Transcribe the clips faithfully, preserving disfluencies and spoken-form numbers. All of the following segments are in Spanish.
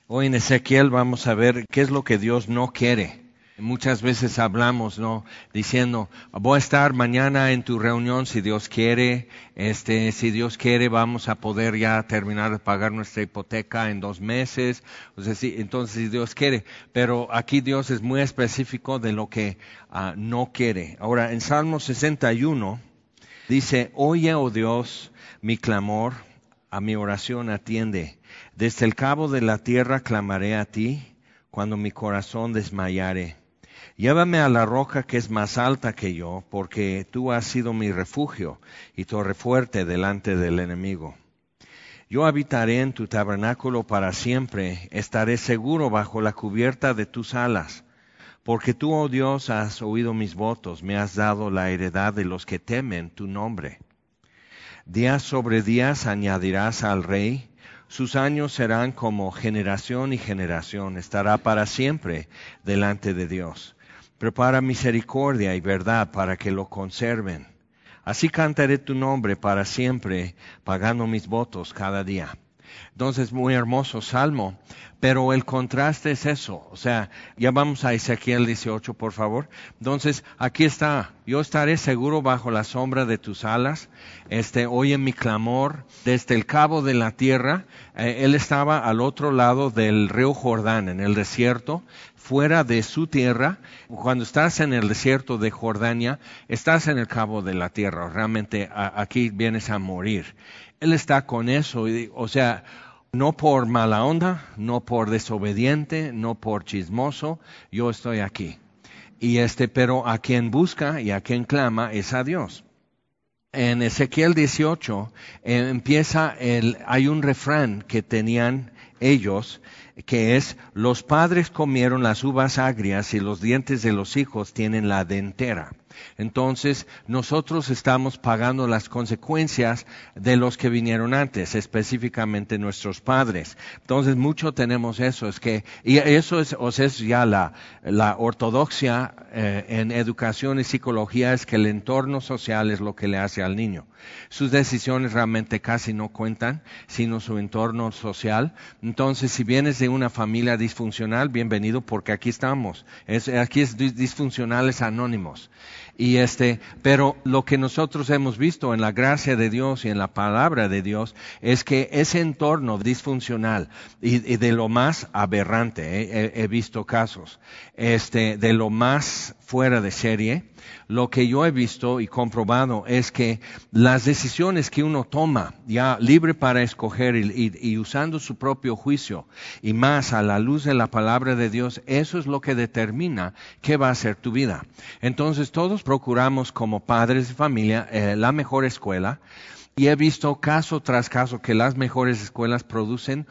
Hoy en Ezequiel vamos a ver qué es lo que Dios no quiere. Muchas veces hablamos, ¿no? Diciendo, voy a estar mañana en tu reunión si Dios quiere, este, si Dios quiere vamos a poder ya terminar de pagar nuestra hipoteca en dos meses, o sea, sí, entonces si Dios quiere. Pero aquí Dios es muy específico de lo que uh, no quiere. Ahora, en Salmo sesenta y uno dice, oye, oh Dios, mi clamor, a mi oración atiende. Desde el cabo de la tierra clamaré a ti, cuando mi corazón desmayare. Llévame a la roca que es más alta que yo, porque tú has sido mi refugio y torre fuerte delante del enemigo. Yo habitaré en tu tabernáculo para siempre, estaré seguro bajo la cubierta de tus alas. Porque tú, oh Dios, has oído mis votos, me has dado la heredad de los que temen tu nombre. Días sobre días añadirás al rey, sus años serán como generación y generación, estará para siempre delante de Dios. Prepara misericordia y verdad para que lo conserven. Así cantaré tu nombre para siempre, pagando mis votos cada día. Entonces, muy hermoso salmo, pero el contraste es eso. O sea, ya vamos a Ezequiel dieciocho, por favor. Entonces, aquí está, yo estaré seguro bajo la sombra de tus alas. Este, oye mi clamor desde el cabo de la tierra. Eh, él estaba al otro lado del río Jordán, en el desierto, fuera de su tierra. Cuando estás en el desierto de Jordania, estás en el cabo de la tierra. Realmente a, aquí vienes a morir. Él está con eso, y, o sea, no por mala onda, no por desobediente, no por chismoso, yo estoy aquí. Y este, pero a quien busca y a quien clama es a Dios. En Ezequiel dieciocho eh, empieza el, hay un refrán que tenían ellos, que es, los padres comieron las uvas agrias y los dientes de los hijos tienen la dentera. Entonces, nosotros estamos pagando las consecuencias de los que vinieron antes, específicamente nuestros padres. Entonces, mucho tenemos eso, es que, y eso es, o sea, es ya la, la ortodoxia eh, en educación y psicología, es que el entorno social es lo que le hace al niño. Sus decisiones realmente casi no cuentan, sino su entorno social. Entonces, si vienes de una familia disfuncional, bienvenido, porque aquí estamos. Es, aquí es disfuncionales anónimos. Y este, pero lo que nosotros hemos visto en la gracia de Dios y en la palabra de Dios es que ese entorno disfuncional y, y de lo más aberrante, eh, he, he visto casos, este, de lo más fuera de serie, lo que yo he visto y comprobado es que las decisiones que uno toma, ya libre para escoger y, y, y usando su propio juicio y más a la luz de la palabra de Dios, eso es lo que determina qué va a ser tu vida. Entonces todos procuramos como padres de familia eh, la mejor escuela, y he visto caso tras caso que las mejores escuelas producen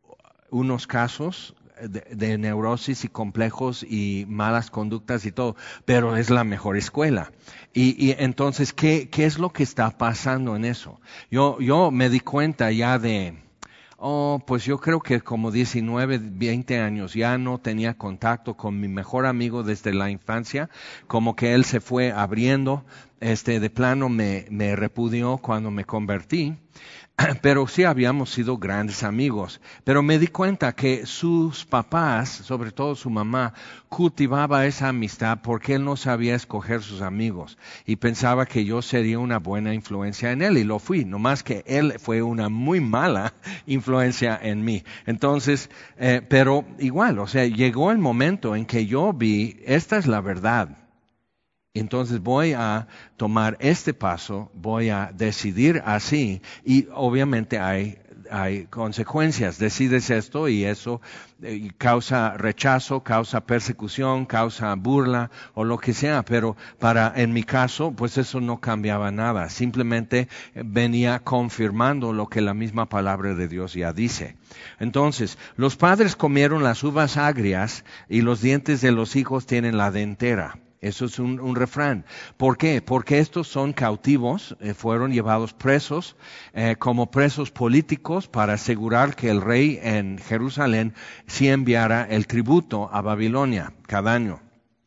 unos casos De, de neurosis y complejos y malas conductas y todo, pero es la mejor escuela. Y, y entonces, ¿qué, ¿qué es lo que está pasando en eso? Yo, yo me di cuenta ya de, oh, pues yo creo que como diecinueve, veinte años ya no tenía contacto con mi mejor amigo desde la infancia, como que él se fue abriendo, este, de plano me, me repudió cuando me convertí. Pero sí habíamos sido grandes amigos. Pero me di cuenta que sus papás, sobre todo su mamá, cultivaba esa amistad porque él no sabía escoger sus amigos y pensaba que yo sería una buena influencia en él, y lo fui, nomás que él fue una muy mala influencia en mí. Entonces, eh, pero igual, o sea, llegó el momento en que yo vi, esta es la verdad. Entonces voy a tomar este paso, voy a decidir así, y obviamente hay, hay consecuencias. Decides esto y eso eh, causa rechazo, causa persecución, causa burla o lo que sea, pero para, en mi caso, pues eso no cambiaba nada. Simplemente venía confirmando lo que la misma palabra de Dios ya dice. Entonces, los padres comieron las uvas agrias y los dientes de los hijos tienen la dentera. Eso es un, un refrán. ¿Por qué? Porque estos son cautivos, eh, fueron llevados presos, eh, como presos políticos para asegurar que el rey en Jerusalén sí enviara el tributo a Babilonia cada año.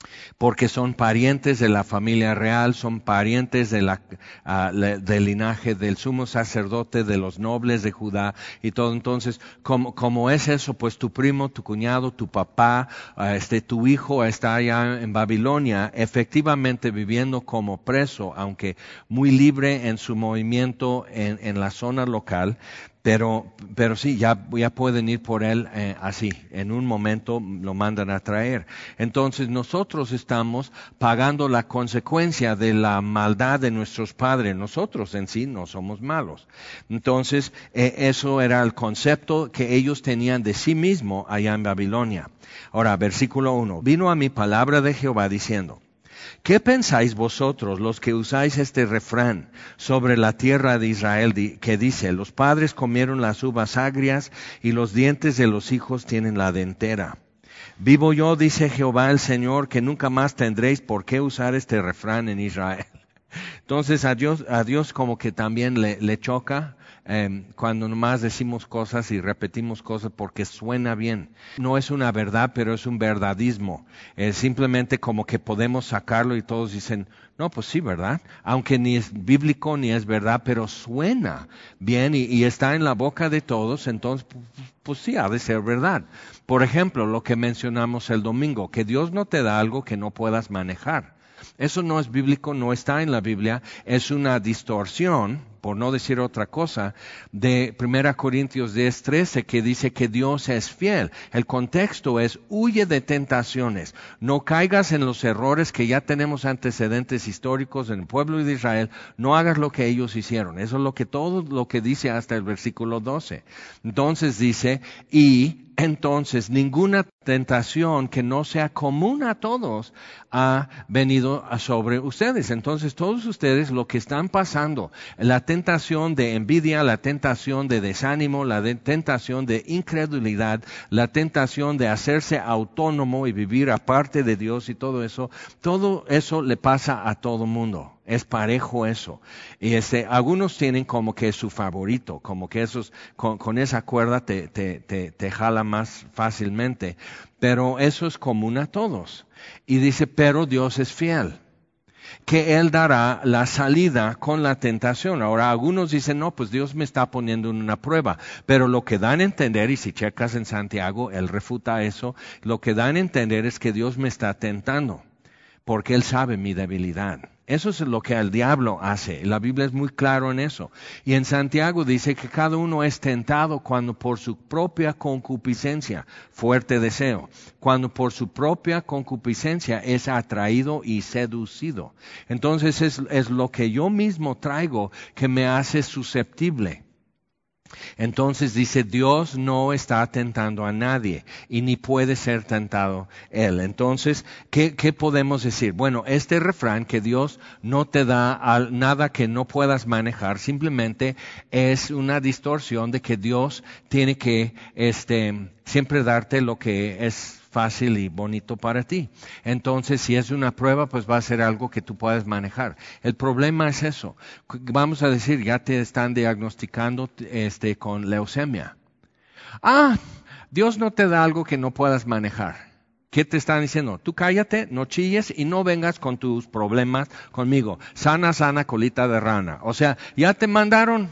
porque son parientes de la familia real, son parientes de la, uh, le, del linaje del sumo sacerdote, de los nobles de Judá y todo. Entonces, como, como es eso, pues tu primo, tu cuñado, tu papá, uh, este, tu hijo está allá en Babilonia, efectivamente viviendo como preso, aunque muy libre en su movimiento en, en la zona local. Pero, pero sí, ya, ya pueden ir por él eh, así. En un momento lo mandan a traer. Entonces nosotros estamos pagando la consecuencia de la maldad de nuestros padres. Nosotros en sí no somos malos. Entonces eh, eso era el concepto que ellos tenían de sí mismo allá en Babilonia. Ahora, versículo uno. Vino a mí palabra de Jehová diciendo: ¿qué pensáis vosotros los que usáis este refrán sobre la tierra de Israel que dice, los padres comieron las uvas agrias y los dientes de los hijos tienen la dentera? Vivo yo, dice Jehová el Señor, que nunca más tendréis por qué usar este refrán en Israel. Entonces a Dios, a Dios como que también le, le choca eh, cuando nomás decimos cosas y repetimos cosas porque suena bien. No es una verdad, pero es un verdadismo. Es simplemente como que podemos sacarlo y todos dicen, no, pues sí, ¿verdad? Aunque ni es bíblico ni es verdad, pero suena bien y, y está en la boca de todos, entonces pues sí, ha de ser verdad. Por ejemplo, lo que mencionamos el domingo, que Dios no te da algo que no puedas manejar. Eso no es bíblico, no está en la Biblia, es una distorsión, por no decir otra cosa, de primera Corintios diez trece, que dice que Dios es fiel. El contexto es, huye de tentaciones, no caigas en los errores que ya tenemos antecedentes históricos en el pueblo de Israel, no hagas lo que ellos hicieron. Eso es lo que todo lo que dice hasta el versículo doce. Entonces dice, y entonces ninguna tentación que no sea común a todos ha venido a sobre ustedes. Entonces todos ustedes lo que están pasando, la tentación de envidia, la tentación de desánimo, la de tentación de incredulidad, la tentación de hacerse autónomo y vivir aparte de Dios y todo eso, todo eso le pasa a todo mundo. Es parejo eso. Y este, algunos tienen como que su favorito, como que esos, con, con esa cuerda te, te, te, te jala más fácilmente. Pero eso es común a todos. Y dice, pero Dios es fiel, que Él dará la salida con la tentación. Ahora, algunos dicen, no, pues Dios me está poniendo en una prueba. Pero lo que dan a entender, y si checas en Santiago, Él refuta eso, lo que dan a entender es que Dios me está tentando, porque Él sabe mi debilidad. Eso es lo que el diablo hace. La Biblia es muy claro en eso. Y en Santiago dice que cada uno es tentado cuando por su propia concupiscencia, fuerte deseo, cuando por su propia concupiscencia es atraído y seducido. Entonces es, es lo que yo mismo traigo que me hace susceptible. Entonces dice, Dios no está tentando a nadie y ni puede ser tentado Él. Entonces, ¿qué, qué podemos decir? Bueno, este refrán que Dios no te da nada que no puedas manejar, simplemente es una distorsión de que Dios tiene que este, siempre darte lo que es fácil y bonito para ti. Entonces, si es una prueba, pues va a ser algo que tú puedes manejar. El problema es eso. Vamos a decir, ya te están diagnosticando este, con leucemia. Ah, Dios no te da algo que no puedas manejar. ¿Qué te están diciendo? Tú cállate, no chilles y no vengas con tus problemas conmigo. Sana, sana, colita de rana. O sea, ya te mandaron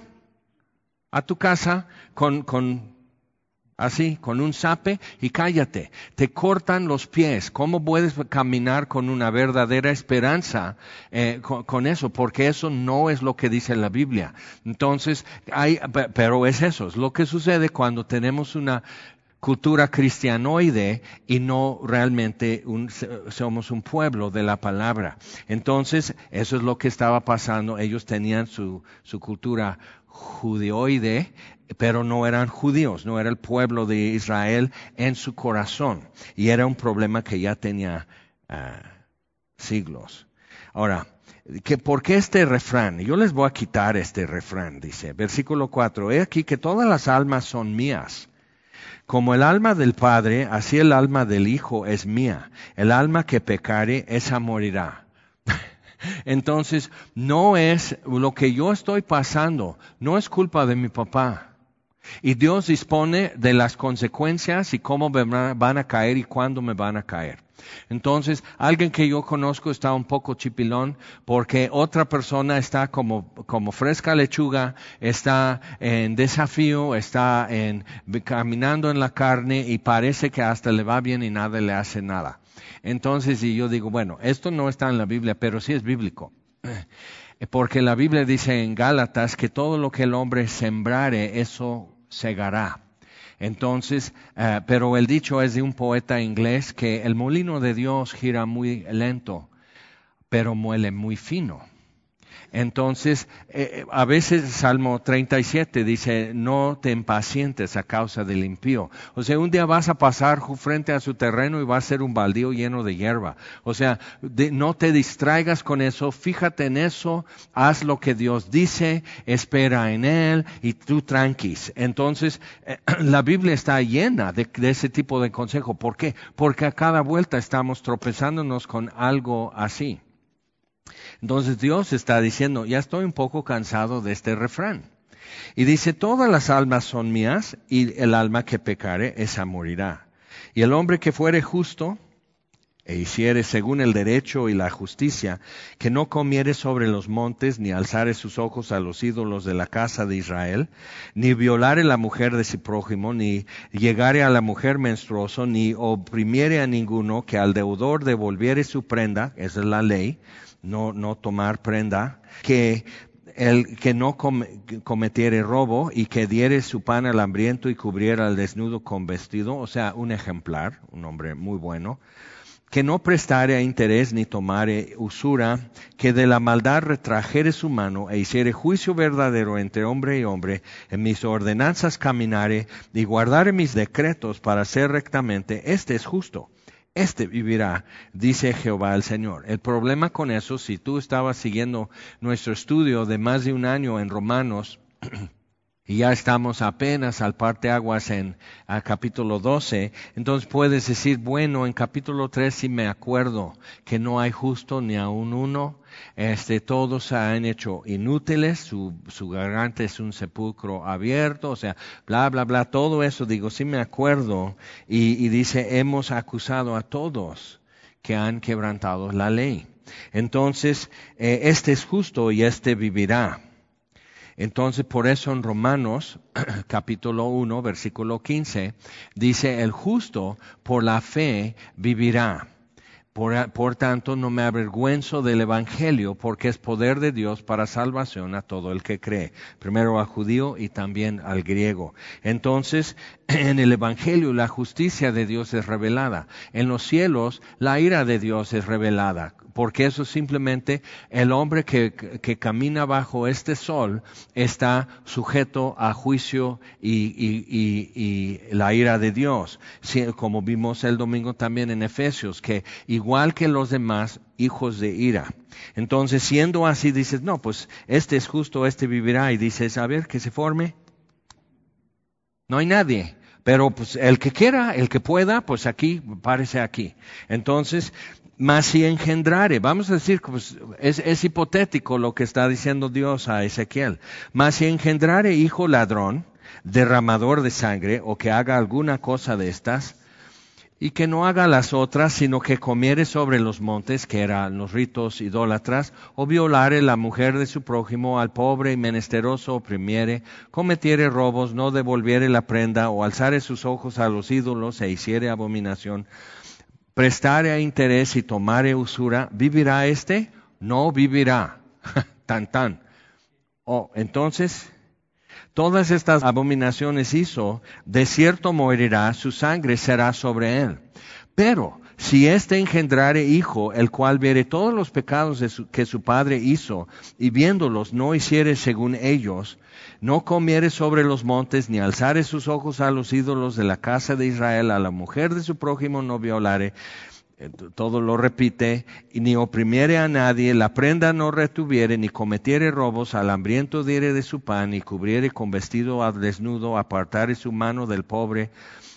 a tu casa con... con así, con un zape y cállate. Te cortan los pies. ¿Cómo puedes caminar con una verdadera esperanza eh, con, con eso? Porque eso no es lo que dice la Biblia. Entonces, hay, pero es eso, es lo que sucede cuando tenemos una cultura cristianoide y no realmente un, somos un pueblo de la palabra. Entonces, eso es lo que estaba pasando. Ellos tenían su, su cultura judioide, pero no eran judíos, no era el pueblo de Israel en su corazón. Y era un problema que ya tenía uh, siglos. Ahora, que ¿por qué este refrán? Yo les voy a quitar este refrán, dice, versículo cuatro. He aquí que todas las almas son mías. Como el alma del Padre, así el alma del Hijo es mía. El alma que pecare, esa morirá. Entonces, no es lo que yo estoy pasando, no es culpa de mi papá. Y Dios dispone de las consecuencias y cómo me van a caer y cuándo me van a caer. Entonces, alguien que yo conozco está un poco chipilón porque otra persona está como, como fresca lechuga, está en desafío, está en, caminando en la carne y parece que hasta le va bien y nada le hace nada. Entonces, y yo digo, bueno, esto no está en la Biblia, pero sí es bíblico. Porque la Biblia dice en Gálatas que todo lo que el hombre sembrare, eso segará. Entonces, uh, pero el dicho es de un poeta inglés que el molino de Dios gira muy lento, pero muele muy fino. Entonces, eh, a veces Salmo treinta y siete dice, no te impacientes a causa del impío. O sea, un día vas a pasar frente a su terreno y va a ser un baldío lleno de hierba. O sea, de, no te distraigas con eso, fíjate en eso, haz lo que Dios dice, espera en Él y tú tranquis. Entonces, eh, la Biblia está llena de, de ese tipo de consejo. ¿Por qué? Porque a cada vuelta estamos tropezándonos con algo así. Entonces Dios está diciendo, ya estoy un poco cansado de este refrán. Y dice, todas las almas son mías, y el alma que pecare, esa morirá. Y el hombre que fuere justo, e hiciere según el derecho y la justicia, que no comiere sobre los montes, ni alzare sus ojos a los ídolos de la casa de Israel, ni violare la mujer de su prójimo, ni llegare a la mujer menstruoso, ni oprimiere a ninguno, que al deudor devolviere su prenda, esa es la ley, no, no tomar prenda, que el que no come, cometiere robo y que diere su pan al hambriento y cubriera al desnudo con vestido, o sea, un ejemplar, un hombre muy bueno, que no prestare a interés ni tomare usura, que de la maldad retrajere su mano e hiciere juicio verdadero entre hombre y hombre, en mis ordenanzas caminare y guardare mis decretos para hacer rectamente, este es justo. Este vivirá, dice Jehová el Señor. El problema con eso, si tú estabas siguiendo nuestro estudio de más de un año en Romanos, y ya estamos apenas al parteaguas en a capítulo doce, entonces puedes decir, bueno, en capítulo tres sí me acuerdo que no hay justo ni aun uno, este, todos se han hecho inútiles, su, su garganta es un sepulcro abierto, o sea, bla, bla, bla, todo eso, digo, sí me acuerdo, y, y dice, hemos acusado a todos que han quebrantado la ley. Entonces, eh, este es justo y este vivirá. Entonces, por eso en Romanos, capítulo uno, versículo quince, dice, el justo por la fe vivirá. Por, por tanto, no me avergüenzo del Evangelio, porque es poder de Dios para salvación a todo el que cree. Primero al judío y también al griego. Entonces, en el Evangelio la justicia de Dios es revelada. En los cielos la ira de Dios es revelada. Porque eso simplemente, el hombre que, que camina bajo este sol está sujeto a juicio y, y, y, y la ira de Dios. Sí, como vimos el domingo también en Efesios, que igual que los demás, hijos de ira. Entonces, siendo así, dices, no, pues este es justo, este vivirá. Y dices, a ver, que se forme. No hay nadie. Pero pues el que quiera, el que pueda, pues aquí, párese aquí. Entonces, mas si engendrare, vamos a decir, pues, es, es hipotético lo que está diciendo Dios a Ezequiel, mas si engendrare hijo ladrón, derramador de sangre, o que haga alguna cosa de estas, y que no haga las otras, sino que comiere sobre los montes, que eran los ritos idólatras, o violare la mujer de su prójimo, al pobre y menesteroso oprimiere, cometiere robos, no devolviere la prenda, o alzare sus ojos a los ídolos, e hiciere abominación, prestare a interés y tomare usura, ¿vivirá este? No vivirá. Tan tan. Oh, entonces, todas estas abominaciones hizo, de cierto morirá, su sangre será sobre él. Pero, si éste engendrare hijo, el cual viere todos los pecados de su, que su padre hizo, y viéndolos no hiciere según ellos, no comiere sobre los montes, ni alzare sus ojos a los ídolos de la casa de Israel, a la mujer de su prójimo no violare, todo lo repite, y ni oprimiere a nadie, la prenda no retuviere, ni cometiere robos, al hambriento diere de su pan, y cubriere con vestido al desnudo, apartare su mano del pobre,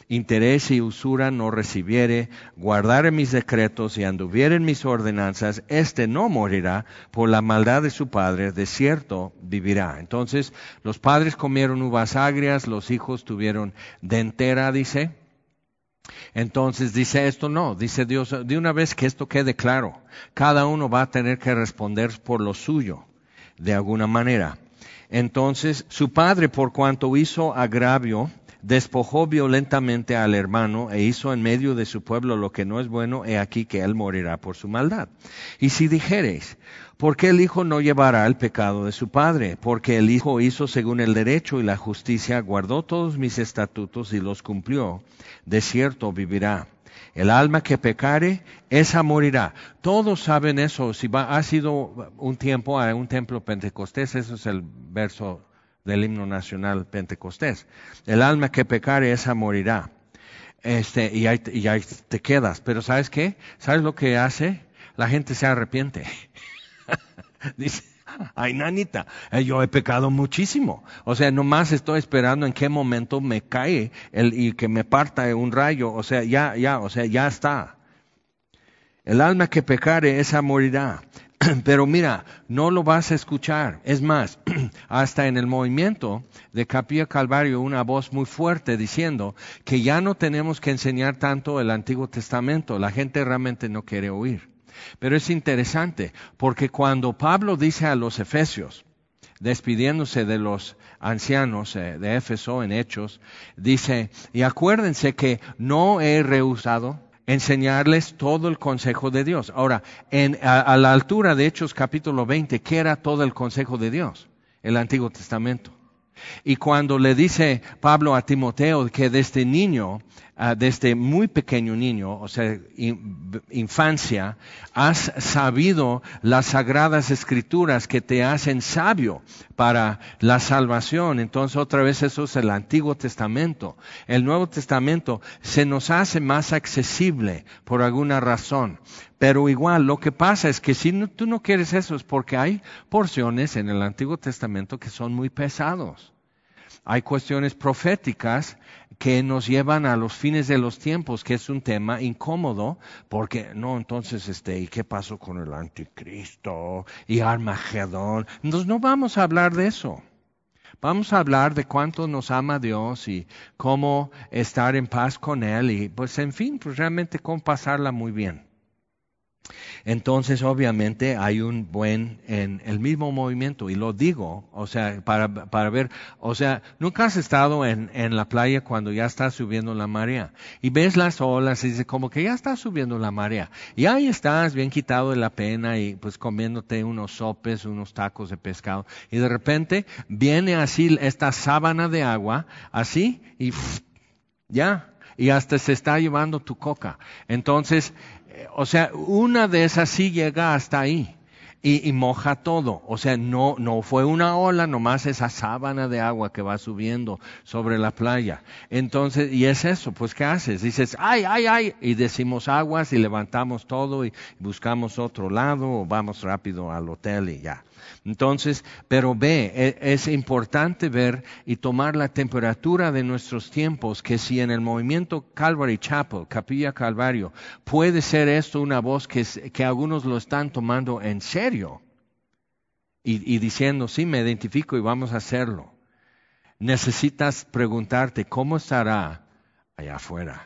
interés y usura no recibiere, guardare mis decretos y anduviere en mis ordenanzas, éste no morirá por la maldad de su padre, de cierto vivirá. Entonces, los padres comieron uvas agrias, los hijos tuvieron dentera, dice. Entonces dice esto no, dice Dios, de una vez que esto quede claro, cada uno va a tener que responder por lo suyo, de alguna manera. Entonces, su padre, por cuanto hizo agravio, despojó violentamente al hermano e hizo en medio de su pueblo lo que no es bueno, he aquí que él morirá por su maldad. Y si dijereis, ¿por qué el hijo no llevará el pecado de su padre? Porque el hijo hizo según el derecho y la justicia, guardó todos mis estatutos y los cumplió, de cierto vivirá. El alma que pecare, esa morirá. Todos saben eso. Si va, ha sido un tiempo a un templo pentecostés, eso es el verso del himno nacional pentecostés. El alma que pecare, esa morirá. Este, y ahí, y ahí te quedas. Pero ¿sabes qué? ¿Sabes lo que hace? La gente se arrepiente. Dice, ay, nanita, yo he pecado muchísimo. O sea, nomás estoy esperando en qué momento me cae el, y que me parta un rayo. O sea, ya, ya, o sea, ya está. El alma que pecare, esa morirá. Pero mira, no lo vas a escuchar. Es más, hasta en el movimiento de Capilla Calvario, una voz muy fuerte diciendo que ya no tenemos que enseñar tanto el Antiguo Testamento. La gente realmente no quiere oír. Pero es interesante, porque cuando Pablo dice a los efesios, despidiéndose de los ancianos de Éfeso en Hechos, dice, y acuérdense que no he rehusado enseñarles todo el consejo de Dios. Ahora, en, a, a la altura de Hechos capítulo veinte, ¿qué era todo el consejo de Dios? El Antiguo Testamento. Y cuando le dice Pablo a Timoteo que desde niño, uh, desde muy pequeño niño, o sea, in, infancia, has sabido las sagradas escrituras que te hacen sabio para la salvación. Entonces otra vez eso es el Antiguo Testamento. El Nuevo Testamento se nos hace más accesible por alguna razón. Pero igual, lo que pasa es que si no, tú no quieres eso es porque hay porciones en el Antiguo Testamento que son muy pesados. Hay cuestiones proféticas que nos llevan a los fines de los tiempos, que es un tema incómodo, porque no, entonces, este, ¿y qué pasó con el anticristo? Y Armagedón. Entonces no vamos a hablar de eso. Vamos a hablar de cuánto nos ama Dios y cómo estar en paz con Él y, pues, en fin, pues realmente cómo pasarla muy bien. Entonces, obviamente, hay un buen en el mismo movimiento, y lo digo, o sea, para, para ver, o sea, nunca has estado en, en la playa cuando ya está subiendo la marea, y ves las olas y dices, como que ya está subiendo la marea, y ahí estás bien quitado de la pena, y pues comiéndote unos sopes, unos tacos de pescado, y de repente viene así esta sábana de agua, así, y pff, ya, y hasta se está llevando tu coca. Entonces, o sea, una de esas sí llega hasta ahí y, y moja todo. O sea, no, no fue una ola, nomás esa sábana de agua que va subiendo sobre la playa. Entonces, y es eso, pues ¿qué haces? Dices, ay, ay, ay, y decimos aguas y levantamos todo y buscamos otro lado o vamos rápido al hotel y ya. Entonces, pero ve, es importante ver y tomar la temperatura de nuestros tiempos, que si en el movimiento Calvary Chapel, Capilla Calvario, puede ser esto una voz que, que algunos lo están tomando en serio y, y diciendo, sí, me identifico y vamos a hacerlo. Necesitas preguntarte, ¿cómo estará allá afuera?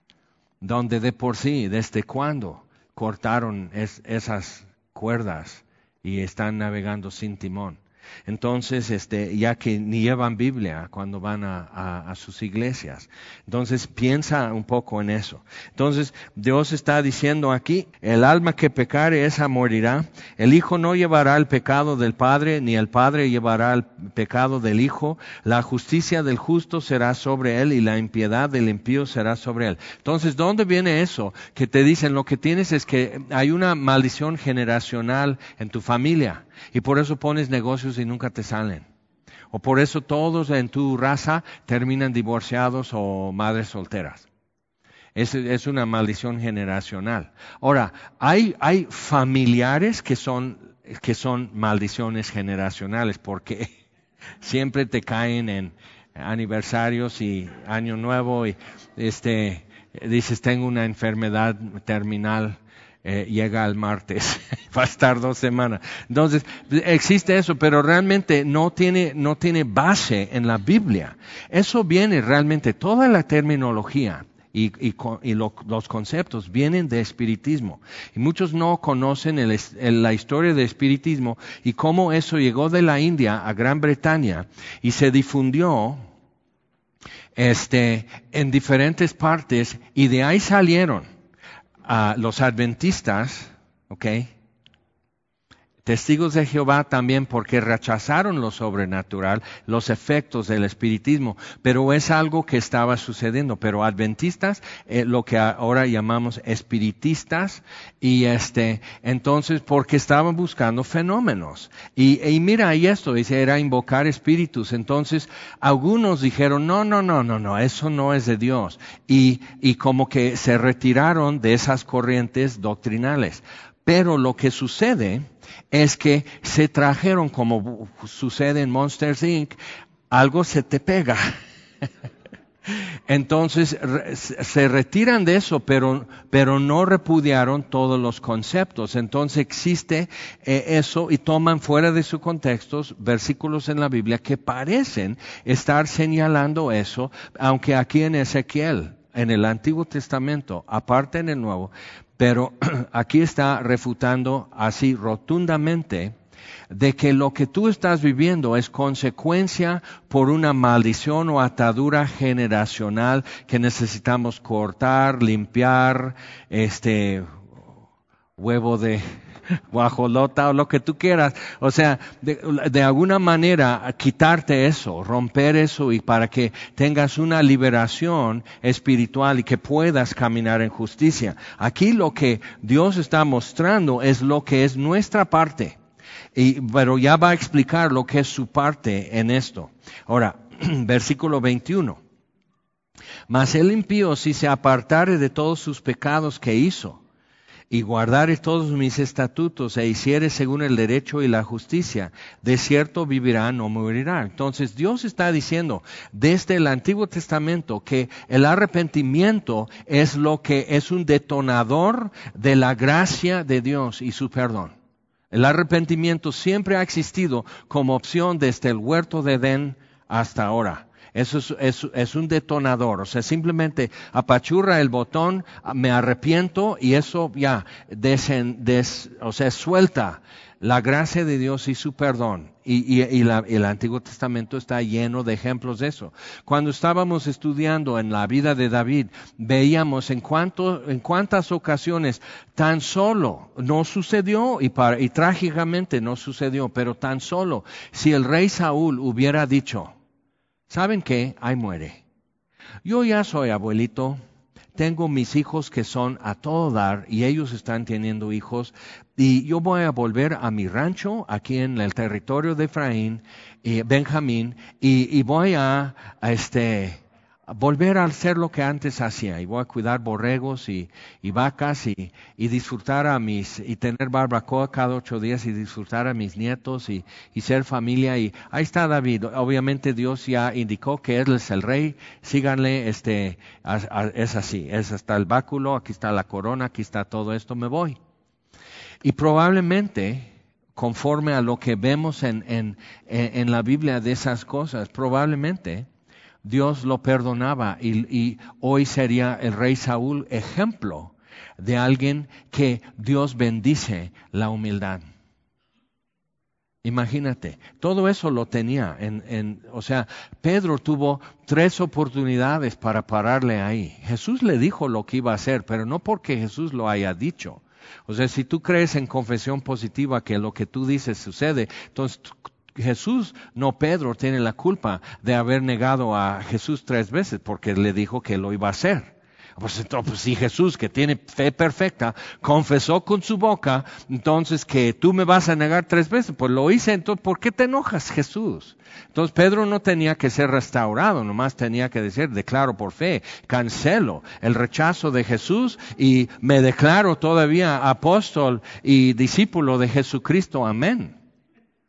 Donde de por sí, ¿desde cuándo cortaron es, esas cuerdas? Y están navegando sin timón. Entonces, este, ya que ni llevan Biblia cuando van a, a, a sus iglesias. Entonces, piensa un poco en eso. Entonces, Dios está diciendo aquí, el alma que pecare, esa morirá. El hijo no llevará el pecado del padre, ni el padre llevará el pecado del hijo. La justicia del justo será sobre él, y la impiedad del impío será sobre él. Entonces, ¿dónde viene eso? Que te dicen, lo que tienes es que hay una maldición generacional en tu familia. Y por eso pones negocios y nunca te salen. O por eso todos en tu raza terminan divorciados o madres solteras. Es, es una maldición generacional. Ahora, hay, hay familiares que son, que son maldiciones generacionales porque siempre te caen en, aniversarios y Año Nuevo y este dices tengo una enfermedad terminal, eh, llega el martes, va a estar dos semanas. Entonces existe eso, pero realmente no tiene no tiene base en la Biblia. Eso viene realmente toda la terminología. Y, y, y lo, los conceptos vienen de espiritismo. Y muchos no conocen el, el, la historia del espiritismo y cómo eso llegó de la India a Gran Bretaña y se difundió este, en diferentes partes y de ahí salieron uh, los adventistas, ¿ok? Testigos de Jehová también porque rechazaron lo sobrenatural, los efectos del espiritismo, pero es algo que estaba sucediendo. Pero adventistas, eh, lo que ahora llamamos espiritistas, y este, entonces porque estaban buscando fenómenos. Y, y mira, y esto dice, era invocar espíritus. Entonces, algunos dijeron, no, no, no, no, no, eso no es de Dios. Y, y como que se retiraron de esas corrientes doctrinales. Pero lo que sucede es que se trajeron, como sucede en Monsters incorporated, algo se te pega. Entonces se retiran de eso, pero, pero no repudiaron todos los conceptos. Entonces existe eh, eso y toman fuera de su contexto versículos en la Biblia que parecen estar señalando eso, aunque aquí en Ezequiel, en el Antiguo Testamento, aparte en el Nuevo, pero aquí está refutando así rotundamente de que lo que tú estás viviendo es consecuencia por una maldición o atadura generacional que necesitamos cortar, limpiar, este huevo de guajolota o lo que tú quieras. O sea, de, de alguna manera quitarte eso, romper eso y para que tengas una liberación espiritual y que puedas caminar en justicia. Aquí lo que Dios está mostrando es lo que es nuestra parte. Y, pero ya va a explicar lo que es su parte en esto. Ahora, versículo veintiuno. Mas el impío, si se apartare de todos sus pecados que hizo, y guardare todos mis estatutos, e hiciere según el derecho y la justicia, de cierto vivirá, no morirá. Entonces Dios está diciendo desde el Antiguo Testamento que el arrepentimiento es lo que es un detonador de la gracia de Dios y su perdón. El arrepentimiento siempre ha existido como opción desde el huerto de Edén hasta ahora. Eso es, es, es un detonador, o sea, simplemente apachurra el botón, me arrepiento y eso ya, desen, des, o sea, suelta la gracia de Dios y su perdón. Y, y, y la, el Antiguo Testamento está lleno de ejemplos de eso. Cuando estábamos estudiando en la vida de David, veíamos en, cuánto, en cuántas ocasiones tan solo no sucedió, y, para, y trágicamente no sucedió, pero tan solo si el rey Saúl hubiera dicho, ¿saben qué? Ahí muere. Yo ya soy abuelito, tengo mis hijos que son a todo dar y ellos están teniendo hijos y yo voy a volver a mi rancho aquí en el territorio de Efraín y Benjamín y, y voy a, a este a volver a hacer lo que antes hacía y voy a cuidar borregos y, y vacas y, y disfrutar a mis y tener barbacoa cada ocho días y disfrutar a mis nietos y, y ser familia. Y ahí está David. Obviamente Dios ya indicó que él es el rey, síganle, este a, a, es así, es hasta el báculo, aquí está la corona, aquí está todo esto, me voy. Y probablemente, conforme a lo que vemos en, en, en la Biblia de esas cosas, probablemente Dios lo perdonaba y, y hoy sería el rey Saúl ejemplo de alguien que Dios bendice la humildad. Imagínate, todo eso lo tenía. En, en, o sea, Pedro tuvo tres oportunidades para pararle ahí. Jesús le dijo lo que iba a hacer, pero no porque Jesús lo haya dicho. O sea, si tú crees en confesión positiva que lo que tú dices sucede, entonces Jesús, no Pedro, tiene la culpa de haber negado a Jesús tres veces porque le dijo que lo iba a hacer. Pues entonces, pues, si Jesús, que tiene fe perfecta, confesó con su boca, entonces que tú me vas a negar tres veces, pues lo hice, entonces ¿por qué te enojas, Jesús? Entonces Pedro no tenía que ser restaurado, nomás tenía que decir, declaro por fe, cancelo el rechazo de Jesús y me declaro todavía apóstol y discípulo de Jesucristo, amén.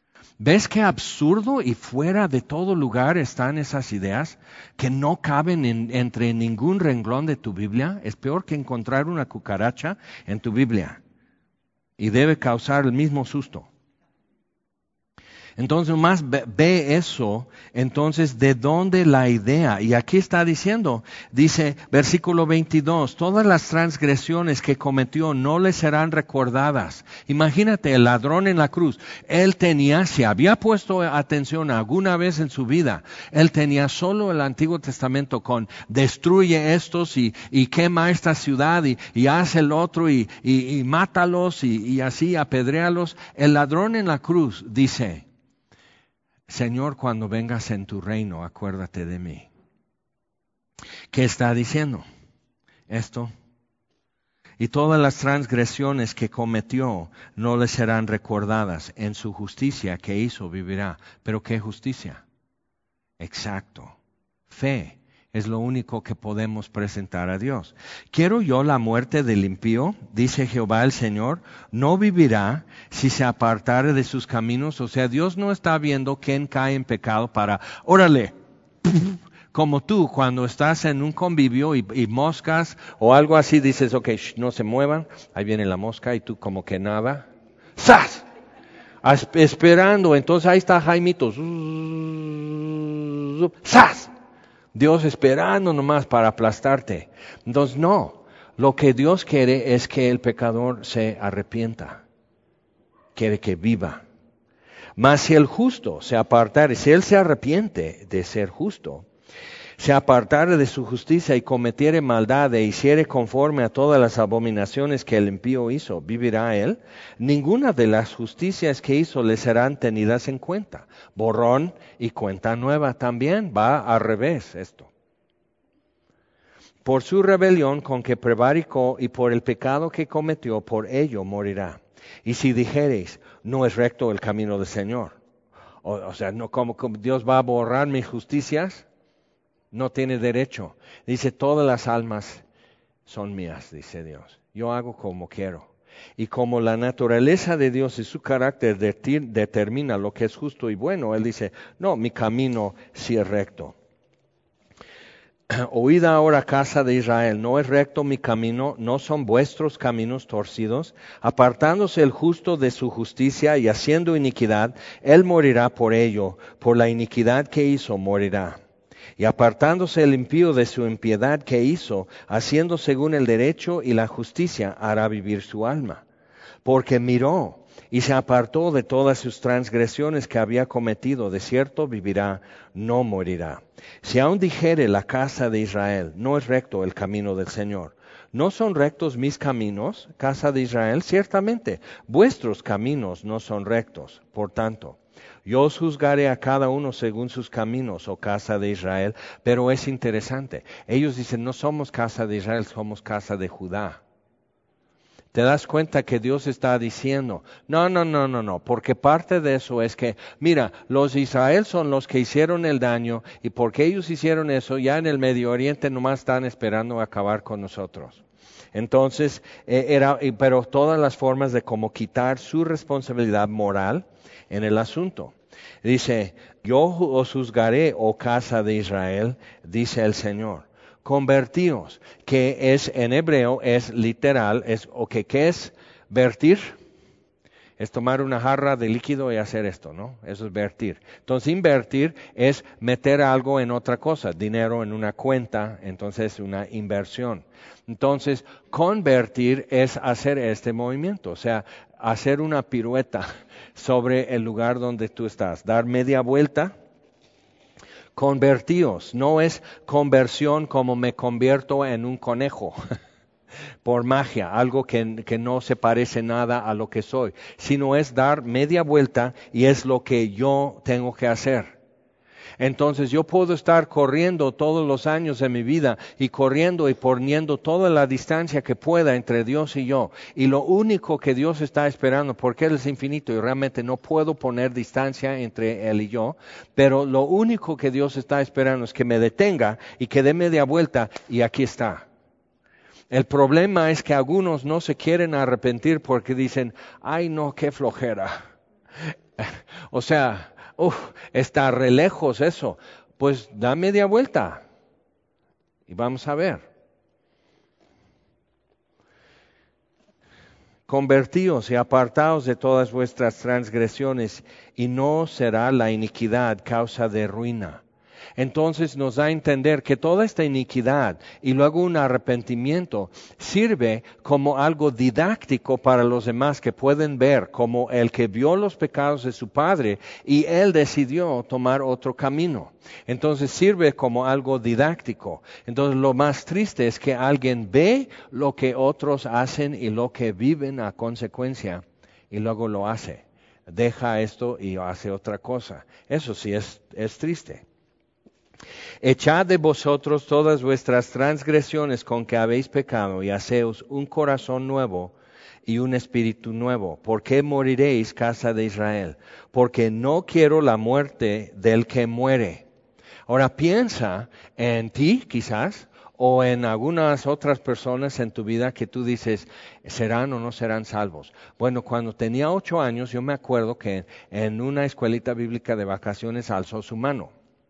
¿Ves qué absurdo y fuera de todo lugar están esas ideas que no caben en, entre ningún renglón de tu Biblia? Es peor que encontrar una cucaracha en tu Biblia y debe causar el mismo susto. Entonces, más ve, ve eso, entonces, ¿de dónde la idea? Y aquí está diciendo, dice, versículo veintidós, todas las transgresiones que cometió no le serán recordadas. Imagínate, el ladrón en la cruz, él tenía, si había puesto atención alguna vez en su vida, él tenía solo el Antiguo Testamento con, destruye estos y, y quema esta ciudad y, y haz el otro y, y, y mátalos y, y así apedréalos. El ladrón en la cruz dice, Señor, cuando vengas en tu reino, acuérdate de mí. ¿Qué está diciendo? Esto. Y todas las transgresiones que cometió no le serán recordadas. En su justicia que hizo vivirá. ¿Pero qué justicia? Exacto. Fe es lo único que podemos presentar a Dios. ¿Quiero yo la muerte del impío? Dice Jehová el Señor, no vivirá si se apartare de sus caminos. O sea, Dios no está viendo quién cae en pecado para, órale, como tú cuando estás en un convivio y, y moscas o algo así, dices, ok, shh, no se muevan, ahí viene la mosca y tú como que nada, ¡zas! As- esperando, entonces ahí está Jaimito, ¡zas! Dios esperando nomás para aplastarte. Entonces no, lo que Dios quiere es que el pecador se arrepienta, quiere que viva. Mas si el justo se apartare, si él se arrepiente de ser justo, se apartare de su justicia y cometiere maldad e hiciere conforme a todas las abominaciones que el impío hizo, ¿vivirá él? Ninguna de las justicias que hizo le serán tenidas en cuenta. Borrón y cuenta nueva también, va al revés esto. Por su rebelión con que prevaricó y por el pecado que cometió, por ello morirá. Y si dijereis, no es recto el camino del Señor, o, o sea, no, como, como Dios va a borrar mis justicias, no tiene derecho. Dice, todas las almas son mías, dice Dios. Yo hago como quiero. Y como la naturaleza de Dios y su carácter determina lo que es justo y bueno, Él dice, no, mi camino sí es recto. Oíd ahora, casa de Israel, no es recto mi camino, no son vuestros caminos torcidos. Apartándose el justo de su justicia y haciendo iniquidad, él morirá por ello, por la iniquidad que hizo morirá. Y apartándose el impío de su impiedad que hizo, haciendo según el derecho y la justicia, hará vivir su alma. Porque miró y se apartó de todas sus transgresiones que había cometido, de cierto vivirá, no morirá. Si aún dijere la casa de Israel, no es recto el camino del Señor. ¿No son rectos mis caminos, casa de Israel? Ciertamente, vuestros caminos no son rectos. Por tanto, yo os juzgaré a cada uno según sus caminos, oh casa de Israel. Pero es interesante. Ellos dicen, no somos casa de Israel, somos casa de Judá. Te das cuenta que Dios está diciendo, no, no, no, no, no, porque parte de eso es que, mira, los de Israel son los que hicieron el daño y porque ellos hicieron eso, ya en el Medio Oriente nomás están esperando acabar con nosotros. Entonces, eh, era, pero todas las formas de cómo quitar su responsabilidad moral en el asunto. Dice, yo os juzgaré, oh casa de Israel, dice el Señor. Convertíos, que es en hebreo, es literal, es, o que, ¿qué es vertir? Es tomar una jarra de líquido y hacer esto, ¿no? Eso es vertir. Entonces, invertir es meter algo en otra cosa, dinero en una cuenta, entonces una inversión. Entonces, convertir es hacer este movimiento, o sea, hacer una pirueta sobre el lugar donde tú estás, dar media vuelta. Convertíos, no es conversión como me convierto en un conejo por magia, algo que, que no se parece nada a lo que soy, sino es dar media vuelta y es lo que yo tengo que hacer. Entonces yo puedo estar corriendo todos los años de mi vida y corriendo y poniendo toda la distancia que pueda entre Dios y yo. Y lo único que Dios está esperando, porque Él es infinito y realmente no puedo poner distancia entre Él y yo, pero lo único que Dios está esperando es que me detenga y que dé media vuelta y aquí está. El problema es que algunos no se quieren arrepentir porque dicen, ay no, qué flojera. O sea, uf, está re lejos eso. Pues da media vuelta y vamos a ver. Convertíos y apartaos de todas vuestras transgresiones, y no será la iniquidad causa de ruina. Entonces nos da a entender que toda esta iniquidad y luego un arrepentimiento sirve como algo didáctico para los demás que pueden ver como el que vio los pecados de su padre y él decidió tomar otro camino. Entonces sirve como algo didáctico. Entonces lo más triste es que alguien ve lo que otros hacen y lo que viven a consecuencia y luego lo hace. Deja esto y hace otra cosa. Eso sí es, es triste. Echad de vosotros todas vuestras transgresiones con que habéis pecado y haceos un corazón nuevo y un espíritu nuevo. ¿Por qué moriréis, casa de Israel? Porque no quiero la muerte del que muere. Ahora piensa en ti quizás o en algunas otras personas en tu vida que tú dices, ¿serán o no serán salvos? Bueno, cuando tenía ocho años yo me acuerdo que en una escuelita bíblica de vacaciones alzó su mano.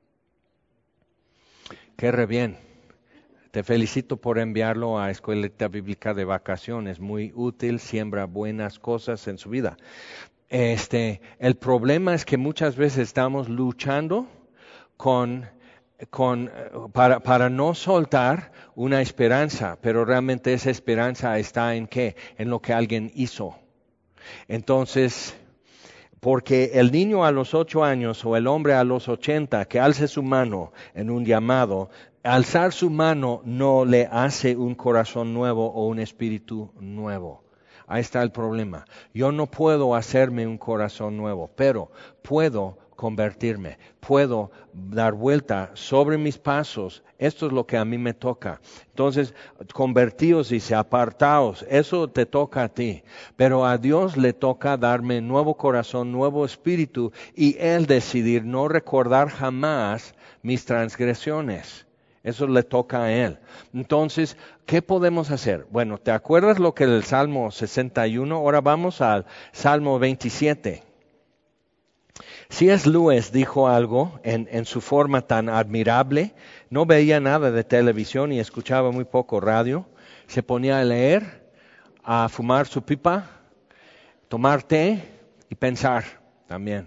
Qué re bien. Te felicito por enviarlo a Escuelita Bíblica de Vacaciones. Muy útil, siembra buenas cosas en su vida. Este, el problema es que muchas veces estamos luchando con, con, para, para no soltar una esperanza, pero realmente esa esperanza está en qué? En lo que alguien hizo. Entonces, porque el niño a los ocho años o el hombre a los ochenta que alce su mano en un llamado, alzar su mano no le hace un corazón nuevo o un espíritu nuevo. Ahí está el problema. Yo no puedo hacerme un corazón nuevo, pero puedo convertirme, puedo dar vuelta sobre mis pasos. Esto es lo que a mí me toca. Entonces, convertíos, dice, apartaos, eso te toca a ti. Pero a Dios le toca darme nuevo corazón, nuevo espíritu, y Él decidir no recordar jamás mis transgresiones. Eso le toca a Él. Entonces, ¿qué podemos hacer? Bueno, ¿te acuerdas lo que el Salmo sesenta y uno? Ahora vamos al Salmo veintisiete. C S Lewis dijo algo en, en su forma tan admirable. No veía nada de televisión y escuchaba muy poco radio. Se ponía a leer, a fumar su pipa, tomar té y pensar también.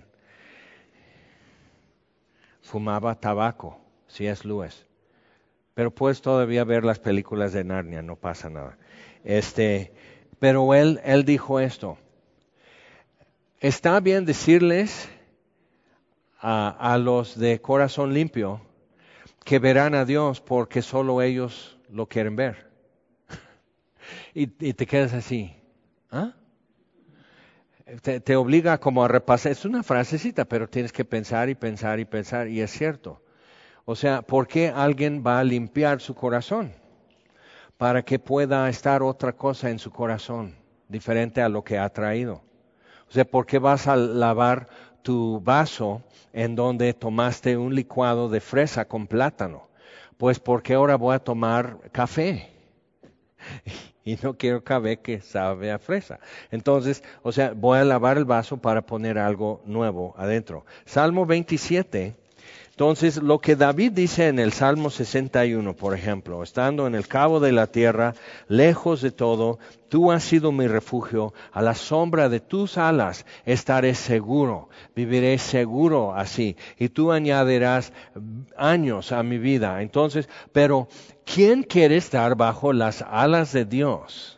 Fumaba tabaco, C S Lewis. Pero puedes todavía ver las películas de Narnia, no pasa nada. Este, pero él, él dijo esto. Está bien decirles a, a los de corazón limpio que verán a Dios porque solo ellos lo quieren ver. y, y te quedas así. ¿Ah? Te, te obliga como a repasar. Es una frasecita, pero tienes que pensar y pensar y pensar. Y es cierto. O sea, ¿por qué alguien va a limpiar su corazón? Para que pueda estar otra cosa en su corazón, diferente a lo que ha traído. O sea, ¿por qué vas a lavar tu vaso en donde tomaste un licuado de fresa con plátano? Pues porque ahora voy a tomar café. Y no quiero café que sabe a fresa. Entonces, o sea, voy a lavar el vaso para poner algo nuevo adentro. Salmo veintisiete. Entonces, lo que David dice en el Salmo sesenta y uno, por ejemplo, estando en el cabo de la tierra, lejos de todo, tú has sido mi refugio, a la sombra de tus alas estaré seguro, viviré seguro así, y tú añadirás años a mi vida. Entonces, pero, ¿quién quiere estar bajo las alas de Dios?